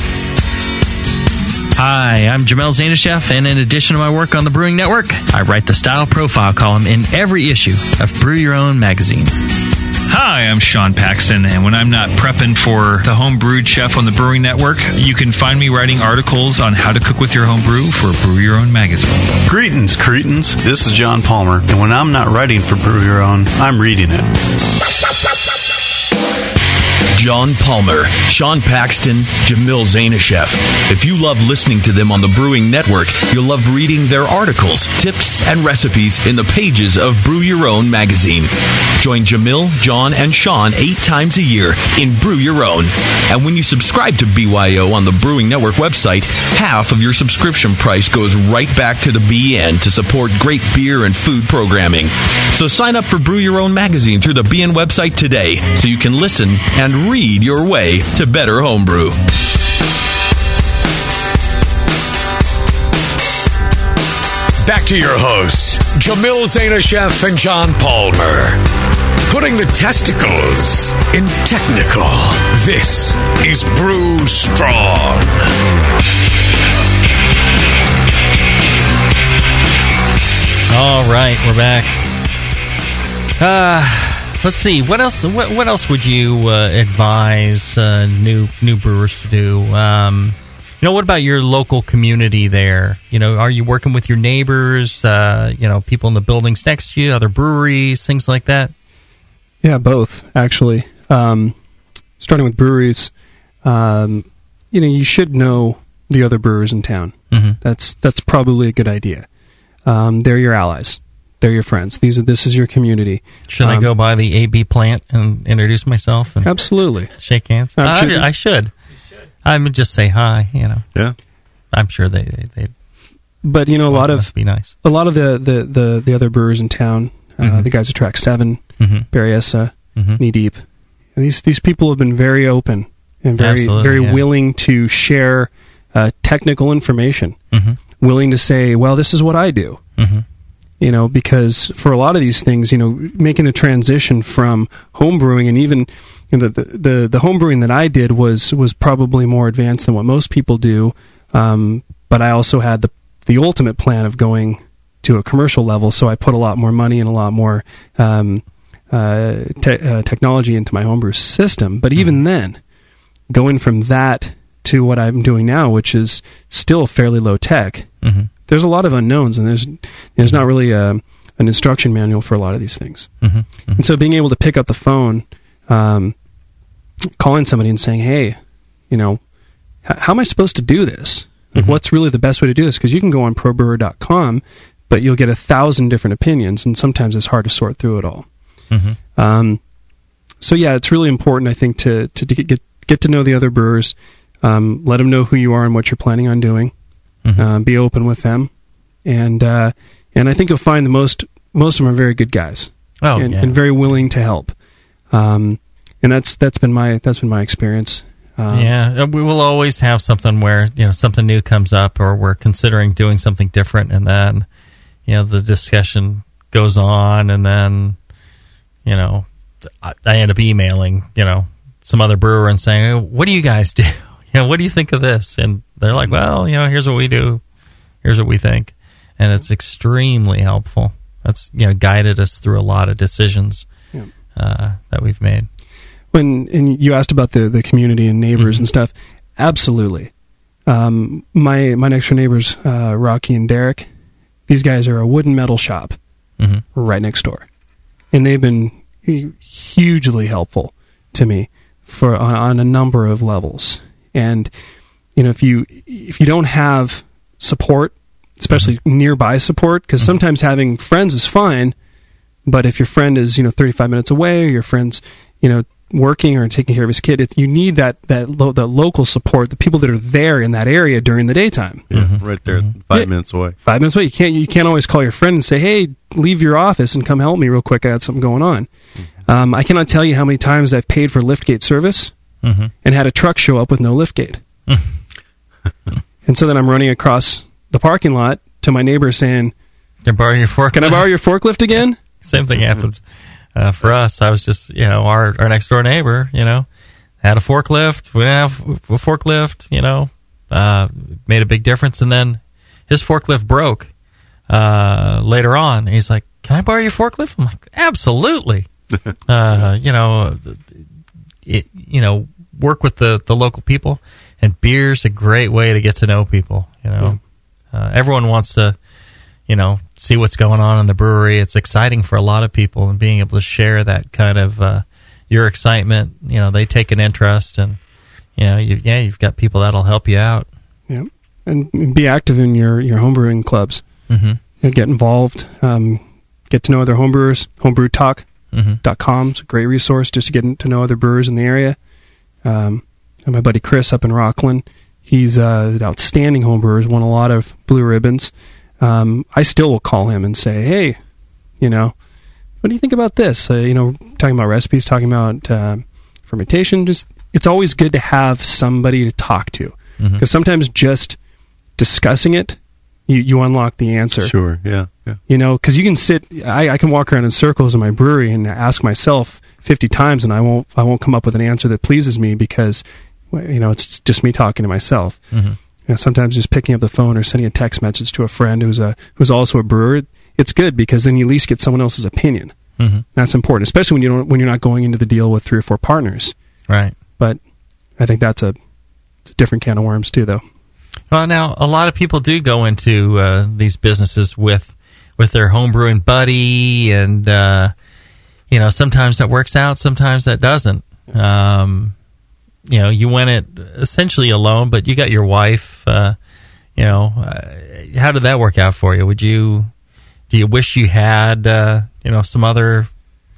Hi, I'm Jamel Zainasheff, and in addition to my work on the Brewing Network, I write the Style Profile column in every issue of Brew Your Own magazine. Hi, I'm Sean Paxton, and when I'm not prepping for the Home Brewed Chef on the Brewing Network, you can find me writing articles on how to cook with your home brew for Brew Your Own magazine. Greetings, cretins. This is John Palmer, and when I'm not writing for Brew Your Own, I'm reading it. John Palmer, Sean Paxton, Jamil Zainasheff. If you love listening to them on the Brewing Network, you'll love reading their articles, tips, and recipes in the pages of Brew Your Own magazine. Join Jamil, John, and Sean eight times a year in Brew Your Own. And when you subscribe to B Y O on the Brewing Network website, half of your subscription price goes right back to the B N to support great beer and food programming. So sign up for Brew Your Own magazine through the B N website today so you can listen and read your way to better homebrew. Back to your hosts, Jamil Zainasheff and John Palmer. Putting the testicles in technical. This is Brew Strong. All right, we're back. Uh... Let's see. What else? What, what else would you uh, advise uh, new new brewers to do? Um, you know, what about your local community there? You know, are you working with your neighbors? Uh, you know, people in the buildings next to you, other breweries, things like that. Yeah, both actually. Um, starting with breweries, um, you know, you should know the other brewers in town. Mm-hmm. That's that's probably a good idea. Um, they're your allies. They're your friends. These are this is your community. Should um, I go by the A B plant and introduce myself? And absolutely. Shake hands. I, I should. I would just say hi. You know. Yeah. I'm sure they. they, they but you know, a lot of be nice. A lot of the, the, the, the other brewers in town, uh, mm-hmm. the guys at Track Seven, mm-hmm. Berryessa, mm-hmm. Knee Deep. And these these people have been very open and very Absolutely, very yeah. willing to share uh, technical information. Mm-hmm. Willing to say, well, this is what I do. Mm-hmm. You know, because for a lot of these things, you know, making the transition from home brewing and even you know, the, the the home brewing that I did was was probably more advanced than what most people do. Um, but I also had the the ultimate plan of going to a commercial level, so I put a lot more money and a lot more um, uh, te- uh, technology into my homebrew system. But even mm-hmm. then, going from that to what I'm doing now, which is still fairly low tech, mm-hmm. there's a lot of unknowns, and there's there's not really a, an instruction manual for a lot of these things. Mm-hmm. Mm-hmm. And so being able to pick up the phone, um, calling somebody and saying, hey, you know, h- how am I supposed to do this? Like, mm-hmm. what's really the best way to do this? Because you can go on pro brewer dot com, but you'll get a thousand different opinions, and sometimes it's hard to sort through it all. Mm-hmm. Um, so yeah, it's really important, I think, to to, to get get to know the other brewers, um, let them know who you are and what you're planning on doing, mm-hmm. uh, be open with them, and uh, and I think you'll find the most most of them are very good guys, oh, and, yeah. and very willing to help. Um, and that's that's been my that's been my experience. Um, yeah, we will always have something where, you know, something new comes up, or we're considering doing something different, and then, you know, the discussion goes on, and then, you know, I, I end up emailing, you know, some other brewer and saying, hey, what do you guys do? You know, what do you think of this? And they're like, well, you know, here's what we do. Here's what we think. And it's extremely helpful. That's, you know, guided us through a lot of decisions yeah. uh, that we've made. When and you asked about the, the community and neighbors mm-hmm. and stuff, absolutely. Um, my my next door neighbors, uh, Rocky and Derek, these guys are a wood and metal shop mm-hmm. right next door, and they've been hugely helpful to me for on, on a number of levels. And you know, if you if you don't have support, especially mm-hmm. nearby support, because mm-hmm. sometimes having friends is fine, but if your friend is, you know, thirty-five minutes away, or your friend's, you know, working or taking care of his kid, it, you need that that lo- the local support, the people that are there in that area during the daytime. Yeah, mm-hmm. right there, mm-hmm. five yeah, minutes away. Five minutes away. You can't you can't always call your friend and say, "Hey, leave your office and come help me real quick. I got something going on." Mm-hmm. Um, I cannot tell you how many times I've paid for liftgate service mm-hmm. and had a truck show up with no liftgate, and so then I'm running across the parking lot to my neighbor saying, "Can I borrow your forklift? Can I borrow your forklift again?" Same thing happened. Uh, for us, I was just, you know, our, our next door neighbor, you know, had a forklift. We didn't have a forklift, you know, uh, made a big difference. And then his forklift broke uh, later on. And he's like, can I borrow your forklift? I'm like, absolutely. uh, you know, it, you know, work with the, the local people. And beer's a great way to get to know people, you know. Yeah. Uh, everyone wants to, you know, see what's going on in the brewery. It's exciting for a lot of people, and being able to share that kind of uh, your excitement, you know, they take an interest, and, you know, you, yeah, you've got people that'll help you out. Yeah, and be active in your, your homebrewing clubs. Mm-hmm. You know, get involved, um, get to know other homebrewers. homebrew talk dot com is a great resource just to get to know other brewers in the area. Um, and my buddy Chris up in Rockland, he's uh, an outstanding homebrewer, won a lot of blue ribbons. Um, I still will call him and say, hey, you know, what do you think about this? Uh, you know, talking about recipes, talking about uh, fermentation. Just, it's always good to have somebody to talk to, because mm-hmm. sometimes just discussing it, you, you unlock the answer. Sure, yeah, yeah. You know, because you can sit, I, I can walk around in circles in my brewery and ask myself fifty times, and I won't, I won't come up with an answer that pleases me, because, you know, it's just me talking to myself. Mm-hmm. You know, sometimes just picking up the phone or sending a text message to a friend who's a who's also a brewer, it's good, because then you at least get someone else's opinion. Mm-hmm. That's important, especially when you don't when you're not going into the deal with three or four partners. Right. But I think that's a, it's a different can of worms too, though. Well, now a lot of people do go into uh, these businesses with with their homebrewing buddy, and uh, you know, sometimes that works out, sometimes that doesn't. Um, You know, you went it essentially alone, but you got your wife. Uh, you know, uh, how did that work out for you? Would you, do you wish you had, uh, you know, some other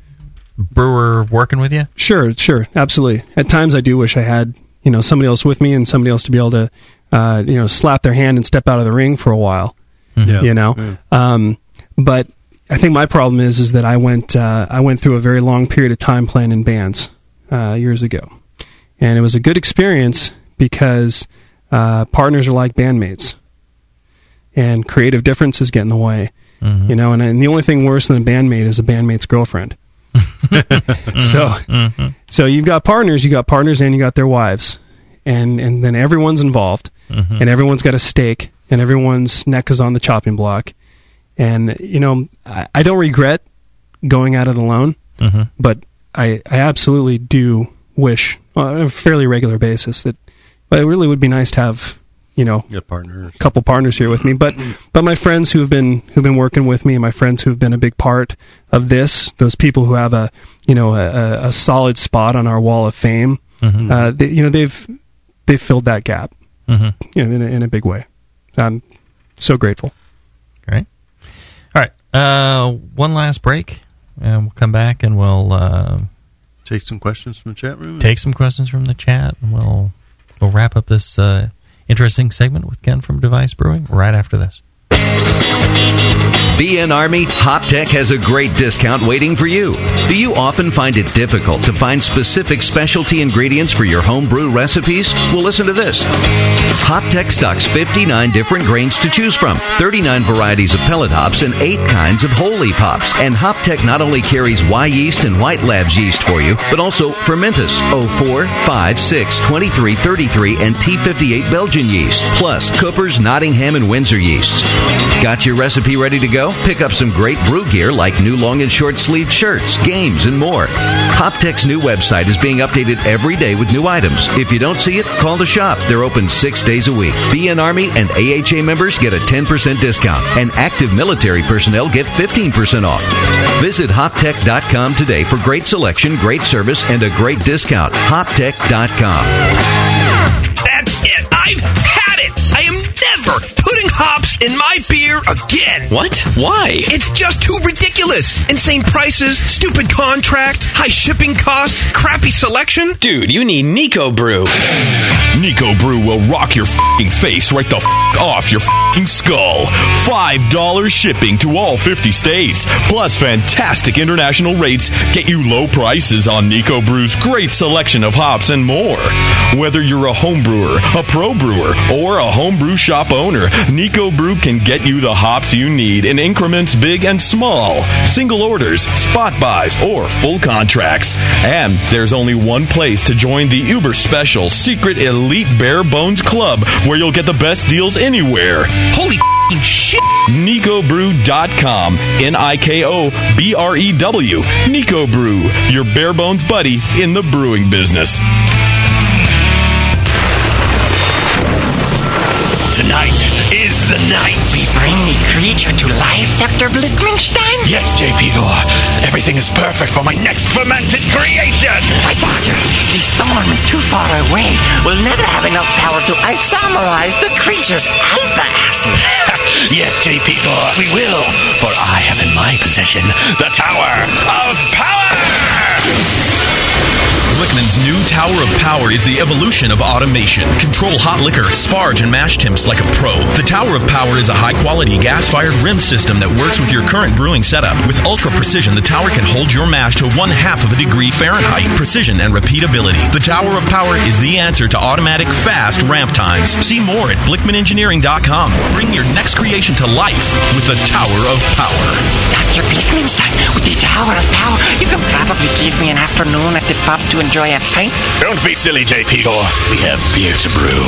brewer working with you? Sure, sure, absolutely. At times, I do wish I had, you know, somebody else with me, and somebody else to be able to, uh, you know, slap their hand and step out of the ring for a while. Yeah. You know, yeah. um, but I think my problem is, is that I went, uh, I went through a very long period of time playing in bands uh, years ago. And it was a good experience, because uh, partners are like bandmates, and creative differences get in the way. Mm-hmm. You know, and, and the only thing worse than a bandmate is a bandmate's girlfriend. so, mm-hmm. so you've got partners, you got partners, and you got their wives, and and then everyone's involved, mm-hmm. and everyone's got a stake, and everyone's neck is on the chopping block, And, you know, I, I don't regret going at it alone, mm-hmm. but I, I absolutely do wish, on a fairly regular basis, that but it really would be nice to have, you know, a partner, a couple partners here with me. But but my friends who have been who've been working with me, and my friends who have been a big part of this, those people who have a you know a, a solid spot on our wall of fame, mm-hmm. uh, they, you know they've they've filled that gap, mm-hmm. you know, in a, in a big way. I'm so grateful. Great. All right, uh, one last break, and we'll come back and we'll uh, take some questions from the chat room. Take some questions from the chat, and we'll we'll wrap up this uh, interesting segment with Ken from Device Brewing right after this. B N Army, HopTech has a great discount waiting for you. Do you often find it difficult to find specific specialty ingredients for your homebrew recipes? Well, listen to this. HopTech stocks fifty-nine different grains to choose from, thirty-nine varieties of pellet hops, and eight kinds of whole leaf hops. And HopTech not only carries Y yeast and White Labs yeast for you, but also Fermentus, oh four, five, six, twenty-three, thirty-three, and T fifty-eight Belgian yeast, plus Cooper's, Nottingham, and Windsor yeasts. Got your recipe ready to go? Pick up some great brew gear like new long and short sleeved shirts, games, and more. HopTech's new website is being updated every day with new items. If you don't see it, call the shop. They're open six days a week. B N Army and A H A members get a ten percent discount, and active military personnel get fifteen percent off. Visit hoptech dot com today for great selection, great service, and a great discount. hoptech dot com. That's it. I've had it. I am never putting hops in my beer again. What? Why? It's just too ridiculous. Insane prices, stupid contracts, high shipping costs, crappy selection. Dude, you need Nico Brew. Nico Brew will rock your f***ing face right the f*** off your f***ing skull. five dollars shipping to all fifty states. Plus fantastic international rates get you low prices on Nico Brew's great selection of hops and more. Whether you're a home brewer, a pro brewer, or a homebrew shop owner, Nico Brew can get you the hops you need in increments big and small, single orders, spot buys, or full contracts. And there's only one place to join the uber special secret elite bare bones club where you'll get the best deals anywhere. Holy f***ing shit! Nico Brew dot com. N I K O B R E W. Nico Brew, your bare bones buddy in the brewing business. Tonight is the night. We bring the creature to life, Doctor Blickmanstein? Yes, J P. Gore. Everything is perfect for my next fermented creation. But Doctor, the storm is too far away. We'll never have enough power to isomerize the creature's alpha acid. Yes, J P. Gore, we will. For I have in my possession the Tower of Power. Blickman's new Tower of Power is the evolution of automation. Control hot liquor, sparge, and mash temps like a pro. The Tower of Power is a high-quality gas-fired rim system that works with your current brewing setup. With ultra precision, the tower can hold your mash to one half of a degree Fahrenheit. Precision and repeatability. The Tower of Power is the answer to automatic, fast ramp times. See more at blickman engineering dot com. Bring your next creation to life with the Tower of Power. Doctor Blickmanstein, with the Tower of Power, you can probably give me an afternoon at the pub to enjoy a pint. Don't be silly, J P. Gore. We have beer to brew.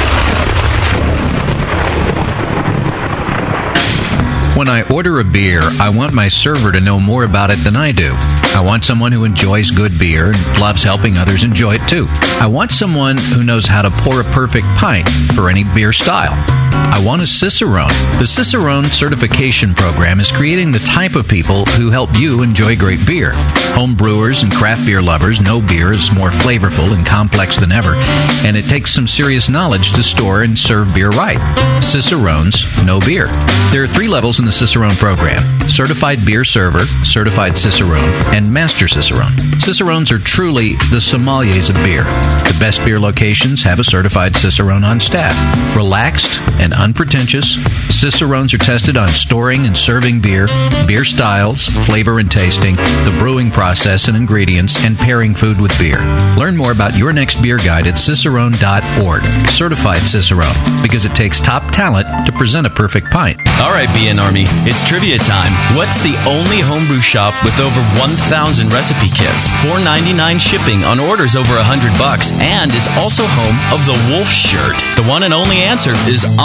When I order a beer, I want my server to know more about it than I do. I want someone who enjoys good beer and loves helping others enjoy it too. I want someone who knows how to pour a perfect pint for any beer style. I want a Cicerone. The Cicerone certification program is creating the type of people who help you enjoy great beer. Home brewers and craft beer lovers know beer is more flavorful and complex than ever, and it takes some serious knowledge to store and serve beer right. Cicerones know beer. There are three levels in the Cicerone program: Certified Beer Server, Certified Cicerone, and Master Cicerone. Cicerones are truly the sommeliers of beer. The best beer locations have a certified Cicerone on staff. Relaxed and unpretentious, Cicerones are tested on storing and serving beer, beer styles, flavor and tasting, the brewing process and ingredients, and pairing food with beer. Learn more about your next beer guide at cicerone dot org. Certified Cicerone, because it takes top talent to present a perfect pint. All right, B N Army, it's trivia time. What's the only homebrew shop with over one thousand recipe kits, four ninety-nine shipping on orders over one hundred bucks, and is also home of the Wolf shirt? The one and only answer is on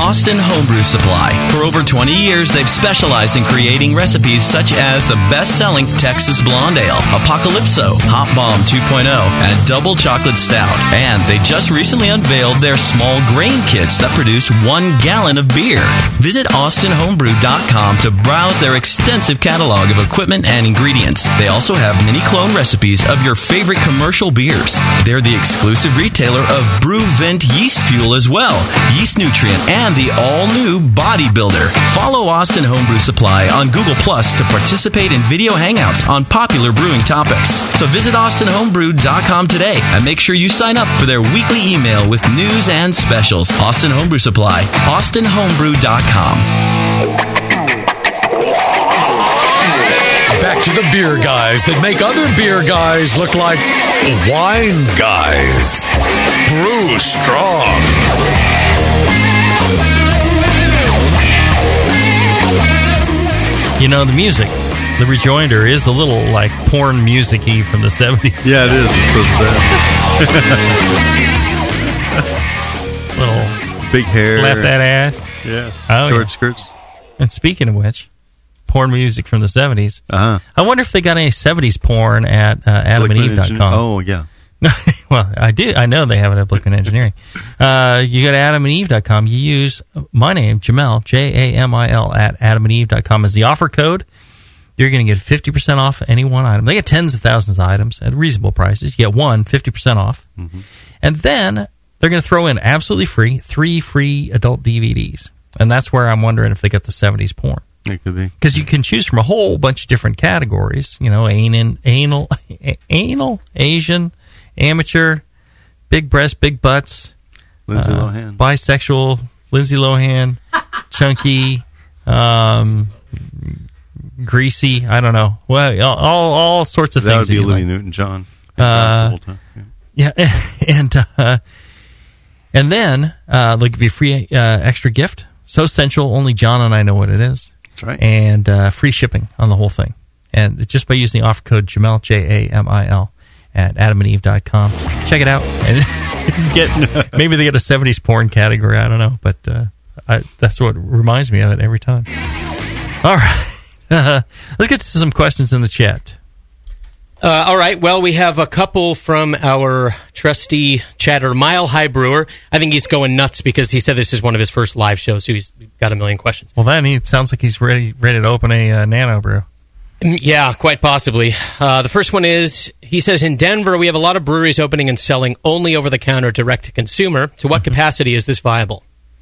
Austin Homebrew Supply. For over twenty years, they've specialized in creating recipes such as the best-selling Texas Blonde Ale, Apocalypso, Hop Bomb two point oh, and Double Chocolate Stout. And they just recently unveiled their small grain kits that produce one gallon of beer. Visit austin homebrew dot com to browse their extensive catalog of equipment and ingredients. They also have mini clone recipes of your favorite commercial beers. They're the exclusive retailer of BrewVent yeast fuel as well, Yeast Nutrient, and the all-new Bodybuilder. Follow Austin Homebrew Supply on Google Plus to participate in video hangouts on popular brewing topics. So visit austin homebrew dot com today and make sure you sign up for their weekly email with news and specials. Austin Homebrew Supply, austin homebrew dot com. Back to the beer guys that make other beer guys look like wine guys. Brew strong. You know, the music, the rejoinder is a little like porn music-y from the seventies. Yeah, it is. It's that. Little big hair. Slap that ass. Yeah. Oh, Short yeah. skirts. And speaking of which, porn music from the seventies. Uh-huh. I wonder if they got any seventies porn at uh, adam and eve dot com. Oh, yeah. Well, I do. I know they have it at Blickman Engineering. Uh, you go to adam and eve dot com. You use my name, Jamel, J A M I L, at adam and eve dot com as the offer code. You're going to get fifty percent off any one item. They get tens of thousands of items at reasonable prices. You get one, fifty percent off. Mm-hmm. And then they're going to throw in absolutely free, three free adult D V Ds. And that's where I'm wondering if they got the seventies porn. It could be. Because you can choose from a whole bunch of different categories. You know, anal, anal, anal, Asian, amateur, big breasts, big butts. Lindsay uh, Lohan. Bisexual, Lindsay Lohan, chunky, um, greasy, I don't know. Well, all, all sorts of that things. That would be that Louis like. Newton-John. Uh, yeah. yeah, and uh, and then uh, they'll give you a free uh, extra gift. So essential, only John and I know what it is. That's right. And uh, free shipping on the whole thing. And just by using the offer code Jamel, J A M I L, at adam and eve dot com. Check it out. And get maybe they get a seventies porn category. I don't know. But uh, I, that's what reminds me of it every time. All right. Uh, let's get to some questions in the chat. Uh, all right. Well, we have a couple from our trusty chatter, Mile High Brewer. I think he's going nuts because he said this is one of his first live shows, so he's got a million questions. Well, then he sounds like he's ready ready to open a uh, nano brew. Yeah, quite possibly. Uh, the first one is, he says, in Denver, we have a lot of breweries opening and selling only over-the-counter direct-to-consumer. To what capacity is this viable?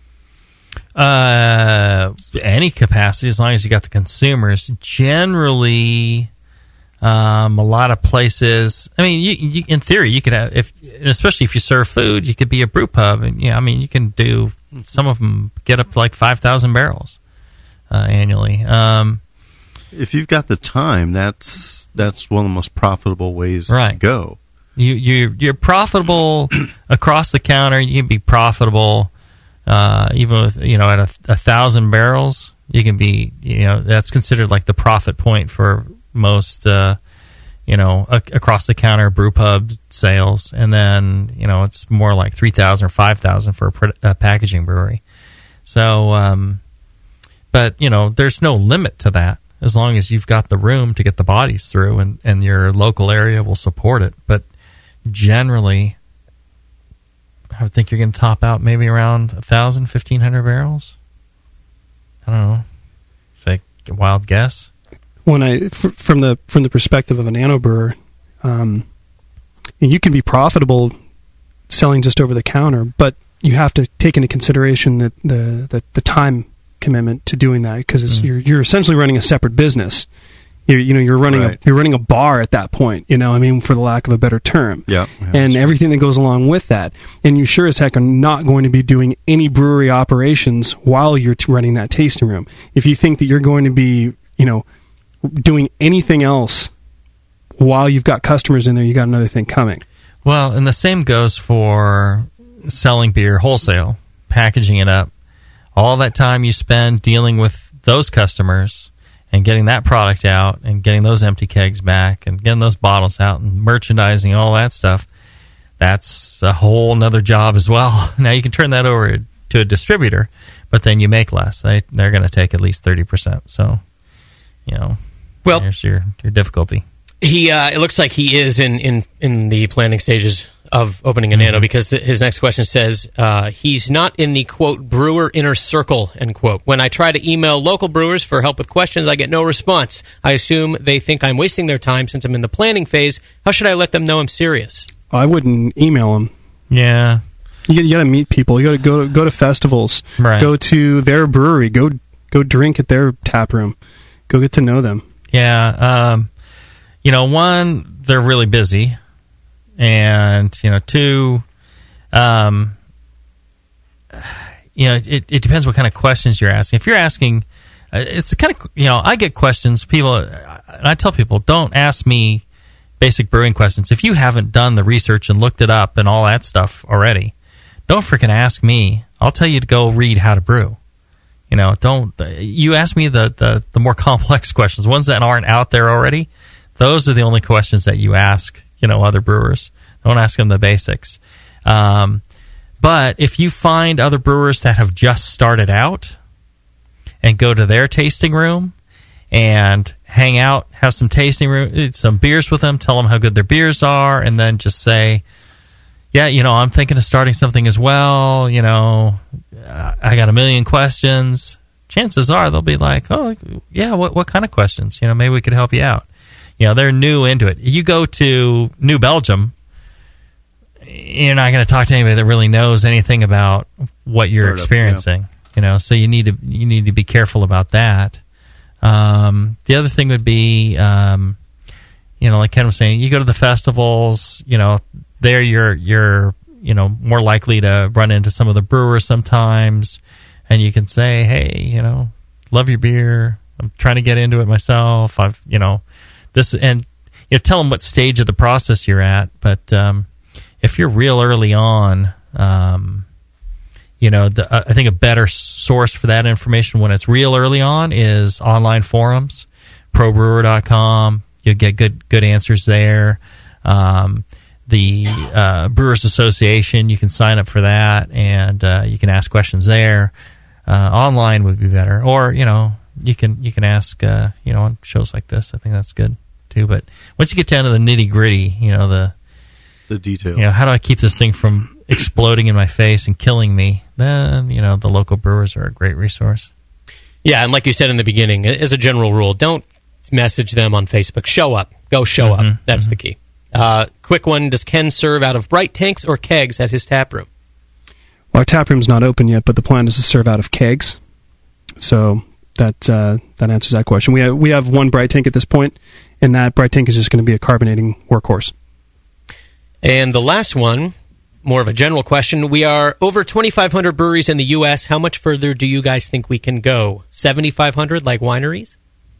Uh, any capacity, as long as you got the consumers. Generally, um, a lot of places. I mean, you, you, in theory, you could have, if, especially if you serve food, you could be a brew pub, and yeah, I mean, you can do. Some of them get up to like five thousand barrels uh, annually. Um, if you've got the time, that's that's one of the most profitable ways right. to go. You you you're profitable across the counter. You can be profitable. Uh, even with, you know, at a, a thousand barrels, you can be, you know, that's considered like the profit point for most, uh, you know, a, across the counter brew pub sales. And then, you know, it's more like three thousand or five thousand for a, pr- a packaging brewery. So, um, but, you know, there's no limit to that as long as you've got the room to get the bodies through and, and your local area will support it. But generally, I would think you're going to top out maybe around one thousand, fifteen hundred barrels. I don't know. It's like a wild guess. When I, f- from the from the perspective of a nano brewer, um, you can be profitable selling just over the counter, but you have to take into consideration the the, the, the time commitment to doing that because mm. you're you're essentially running a separate business. You're, you know, you're running right. a you're running a bar at that point. You know, I mean, for the lack of a better term. Yeah. And everything that goes along with that. And you sure as heck are not going to be doing any brewery operations while you're t- running that tasting room. If you think that you're going to be, you know, doing anything else while you've got customers in there, you got another thing coming. Well, and the same goes for selling beer wholesale, packaging it up. All that time you spend dealing with those customers and getting that product out and getting those empty kegs back and getting those bottles out and merchandising, all that stuff, that's a whole nother job as well. Now, you can turn that over to a distributor, but then you make less. They they're going to take at least thirty percent. So, you know, well, there's your your difficulty. He uh, it looks like he is in, in, in the planning stages of opening a Nano, because th- his next question says uh, he's not in the, quote, brewer inner circle, end quote. When I try to email local brewers for help with questions, I get no response. I assume they think I'm wasting their time since I'm in the planning phase. How should I let them know I'm serious? I wouldn't email them. Yeah. You, you got to meet people. You got to go to go to festivals. Right. Go to their brewery. Go go drink at their tap room. Go get to know them. Yeah. Um, you know, one, they're really busy. And, you know, two, um, you know, it, it depends what kind of questions you're asking. If you're asking, uh, it's the kind of, you know, I get questions, people, and I tell people, don't ask me basic brewing questions. If you haven't done the research and looked it up and all that stuff already, don't freaking ask me. I'll tell you to go read How to Brew. You know, don't, you ask me the, the, the more complex questions, ones that aren't out there already. Those are the only questions that you ask, you know, other brewers. Don't ask them the basics. Um, but if you find other brewers that have just started out and go to their tasting room and hang out, have some tasting room, some beers with them, tell them how good their beers are, and then just say, yeah, you know, I'm thinking of starting something as well. You know, I got a million questions. Chances are they'll be like, oh, yeah, what what kind of questions? You know, maybe we could help you out. You know, they're new into it. You go to New Belgium, you're not going to talk to anybody that really knows anything about what you're Startup, experiencing. Yeah. You know, so you need to you need to be careful about that. Um, the other thing would be, um, you know, like Ken was saying, you go to the festivals. You know, there you're you're you know more likely to run into some of the brewers sometimes, and you can say, hey, you know, love your beer. I'm trying to get into it myself. I've you know. This and you know, tell them what stage of the process you're at. But um, if you're real early on, um, you know, the, uh, I think a better source for that information when it's real early on is online forums, pro brewer dot com. You'll get good good answers there. Um, the uh, Brewers Association, you can sign up for that, and uh, you can ask questions there. Uh, online would be better, or you know, you can you can ask uh, you know on shows like this. I think that's good. Too, but once you get down to the nitty gritty, you know the the details. You know, how do I keep this thing from exploding in my face and killing me? Then you know the local brewers are a great resource. Yeah, and like you said in the beginning, as a general rule, don't message them on Facebook. Show up, go show mm-hmm. up. That's mm-hmm. the key. Uh, quick one: does Ken serve out of bright tanks or kegs at his tap room? Well, our tap room's not open yet, but the plan is to serve out of kegs. So that uh, that answers that question. We have we have one bright tank at this point. And that bright tank is just going to be a carbonating workhorse. And the last one, more of a general question. We are over twenty-five hundred breweries in the U S. How much further do you guys think we can go? seventy-five hundred like wineries?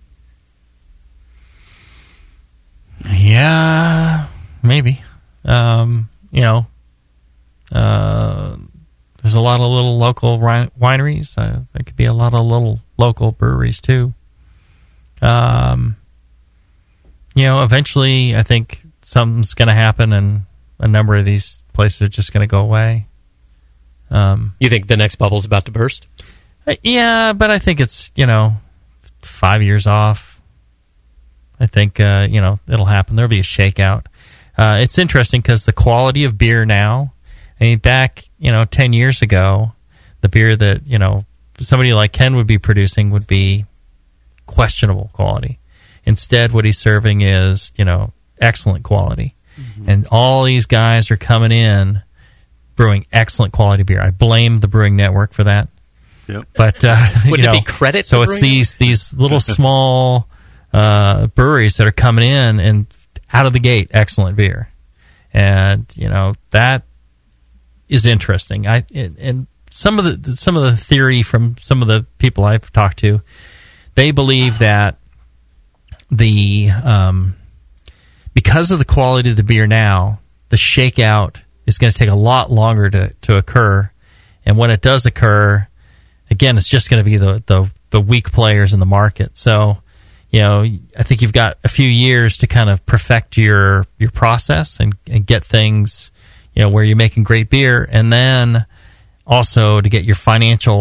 Yeah, maybe. Um, you know, uh, there's a lot of little local wineries. Uh, there could be a lot of little local breweries, too. Um... You know, eventually, I think something's going to happen, and a number of these places are just going to go away. Um, you think the next bubble's about to burst? Uh, yeah, but I think it's, you know, five years off. I think, uh, you know, it'll happen. There'll be a shakeout. Uh, it's interesting because the quality of beer now, I mean, back, you know, ten years ago, the beer that, you know, somebody like Ken would be producing would be questionable quality. Instead, what he's serving is, you know, excellent quality. Mm-hmm. And all these guys are coming in brewing excellent quality beer. I blame the Brewing Network for that. Yep. Would But, uh, you it know, be credit? So it's these, these little small uh, breweries that are coming in and out of the gate, excellent beer. And, you know, that is interesting. I and, and some of the some of the theory from some of the people I've talked to, they believe that the um, because of the quality of the beer now, the shakeout is going to take a lot longer to, to occur, and when it does occur, again, it's just going to be the, the the weak players in the market. So, you know, I think you've got a few years to kind of perfect your your process and, and get things, you know, where you're making great beer, and then also to get your financial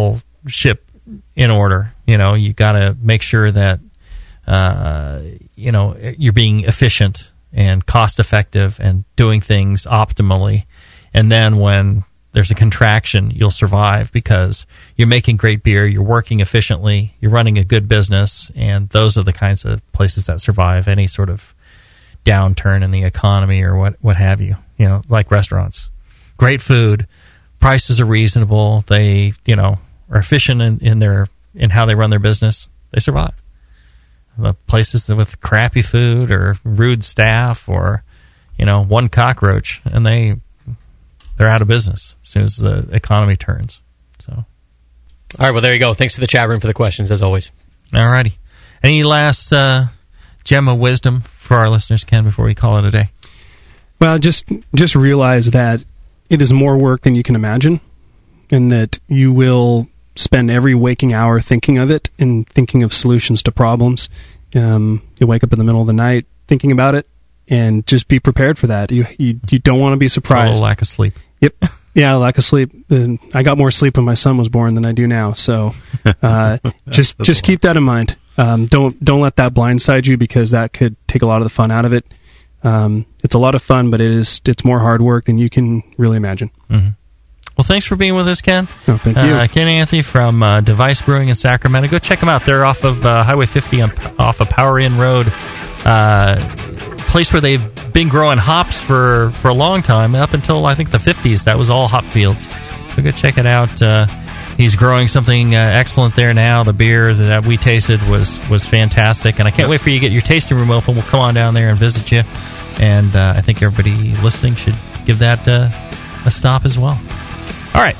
ship in order. You know, you got to make sure that uh, you know you're being efficient and cost effective and doing things optimally. And then when there's a contraction, you'll survive because you're making great beer, you're working efficiently, you're running a good business, and those are the kinds of places that survive any sort of downturn in the economy or what, what have you. You know, like restaurants. Great food, prices are reasonable, they, you know, are efficient in, in their in how they run their business, they survive. The places with crappy food or rude staff or, you know, one cockroach, and they they're out of business as soon as the economy turns. So, all right. Well, there you go. Thanks to the chat room for the questions, as always. All righty. Any last uh, gem of wisdom for our listeners, Ken, before we call it a day? Well, just just realize that it is more work than you can imagine, and that you will spend every waking hour thinking of it and thinking of solutions to problems. Um, you'll wake up in the middle of the night thinking about it, and just be prepared for that. You you, you don't want to be surprised. A lack of sleep. Yep. Yeah, lack of sleep. Uh, I got more sleep when my son was born than I do now. So uh, just just keep that in mind. Um, don't don't let that blindside you, because that could take a lot of the fun out of it. Um, it's a lot of fun, but it is it's more hard work than you can really imagine. Mm-hmm. Well, thanks for being with us, Ken. Oh, thank you. Uh, Ken Anthony from uh, Device Brewing in Sacramento. Go check them out. They're off of uh, Highway fifty on, off of Power Inn Road. Uh, place where they've been growing hops for, for a long time, up until I think the fifties. That was all hop fields. So go check it out. Uh, he's growing something uh, excellent there now. The beer that we tasted was, was fantastic, and I can't wait for you to get your tasting room open. We'll come on down there and visit you, and uh, I think everybody listening should give that uh, a stop as well. All right.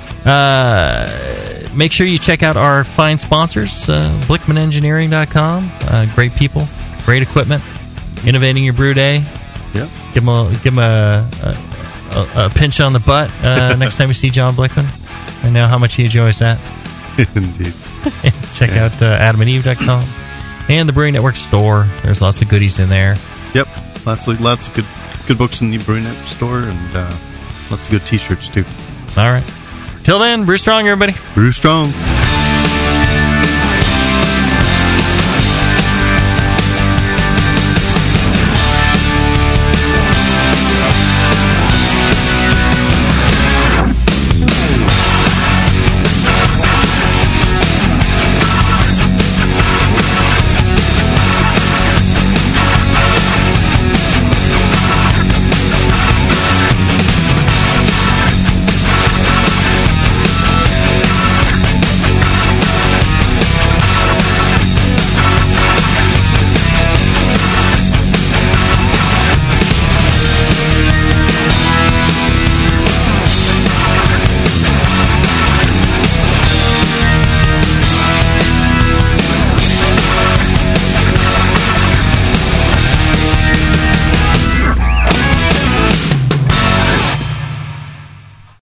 Uh, make sure you check out our fine sponsors, uh, Blickman Engineering dot com. Uh, great people, great equipment, innovating your brew day. Yep. Give them a, give them a, a, a pinch on the butt uh, next time you see John Blickman. I know how much he enjoys that. Indeed. Check yeah. out uh, Adam and Eve dot com and the Brewing Network store. There's lots of goodies in there. Yep. Lots of lots of good good books in the Brewing Network store, and uh, lots of good T-shirts too. All right. Till then, brew strong, everybody. Brew strong.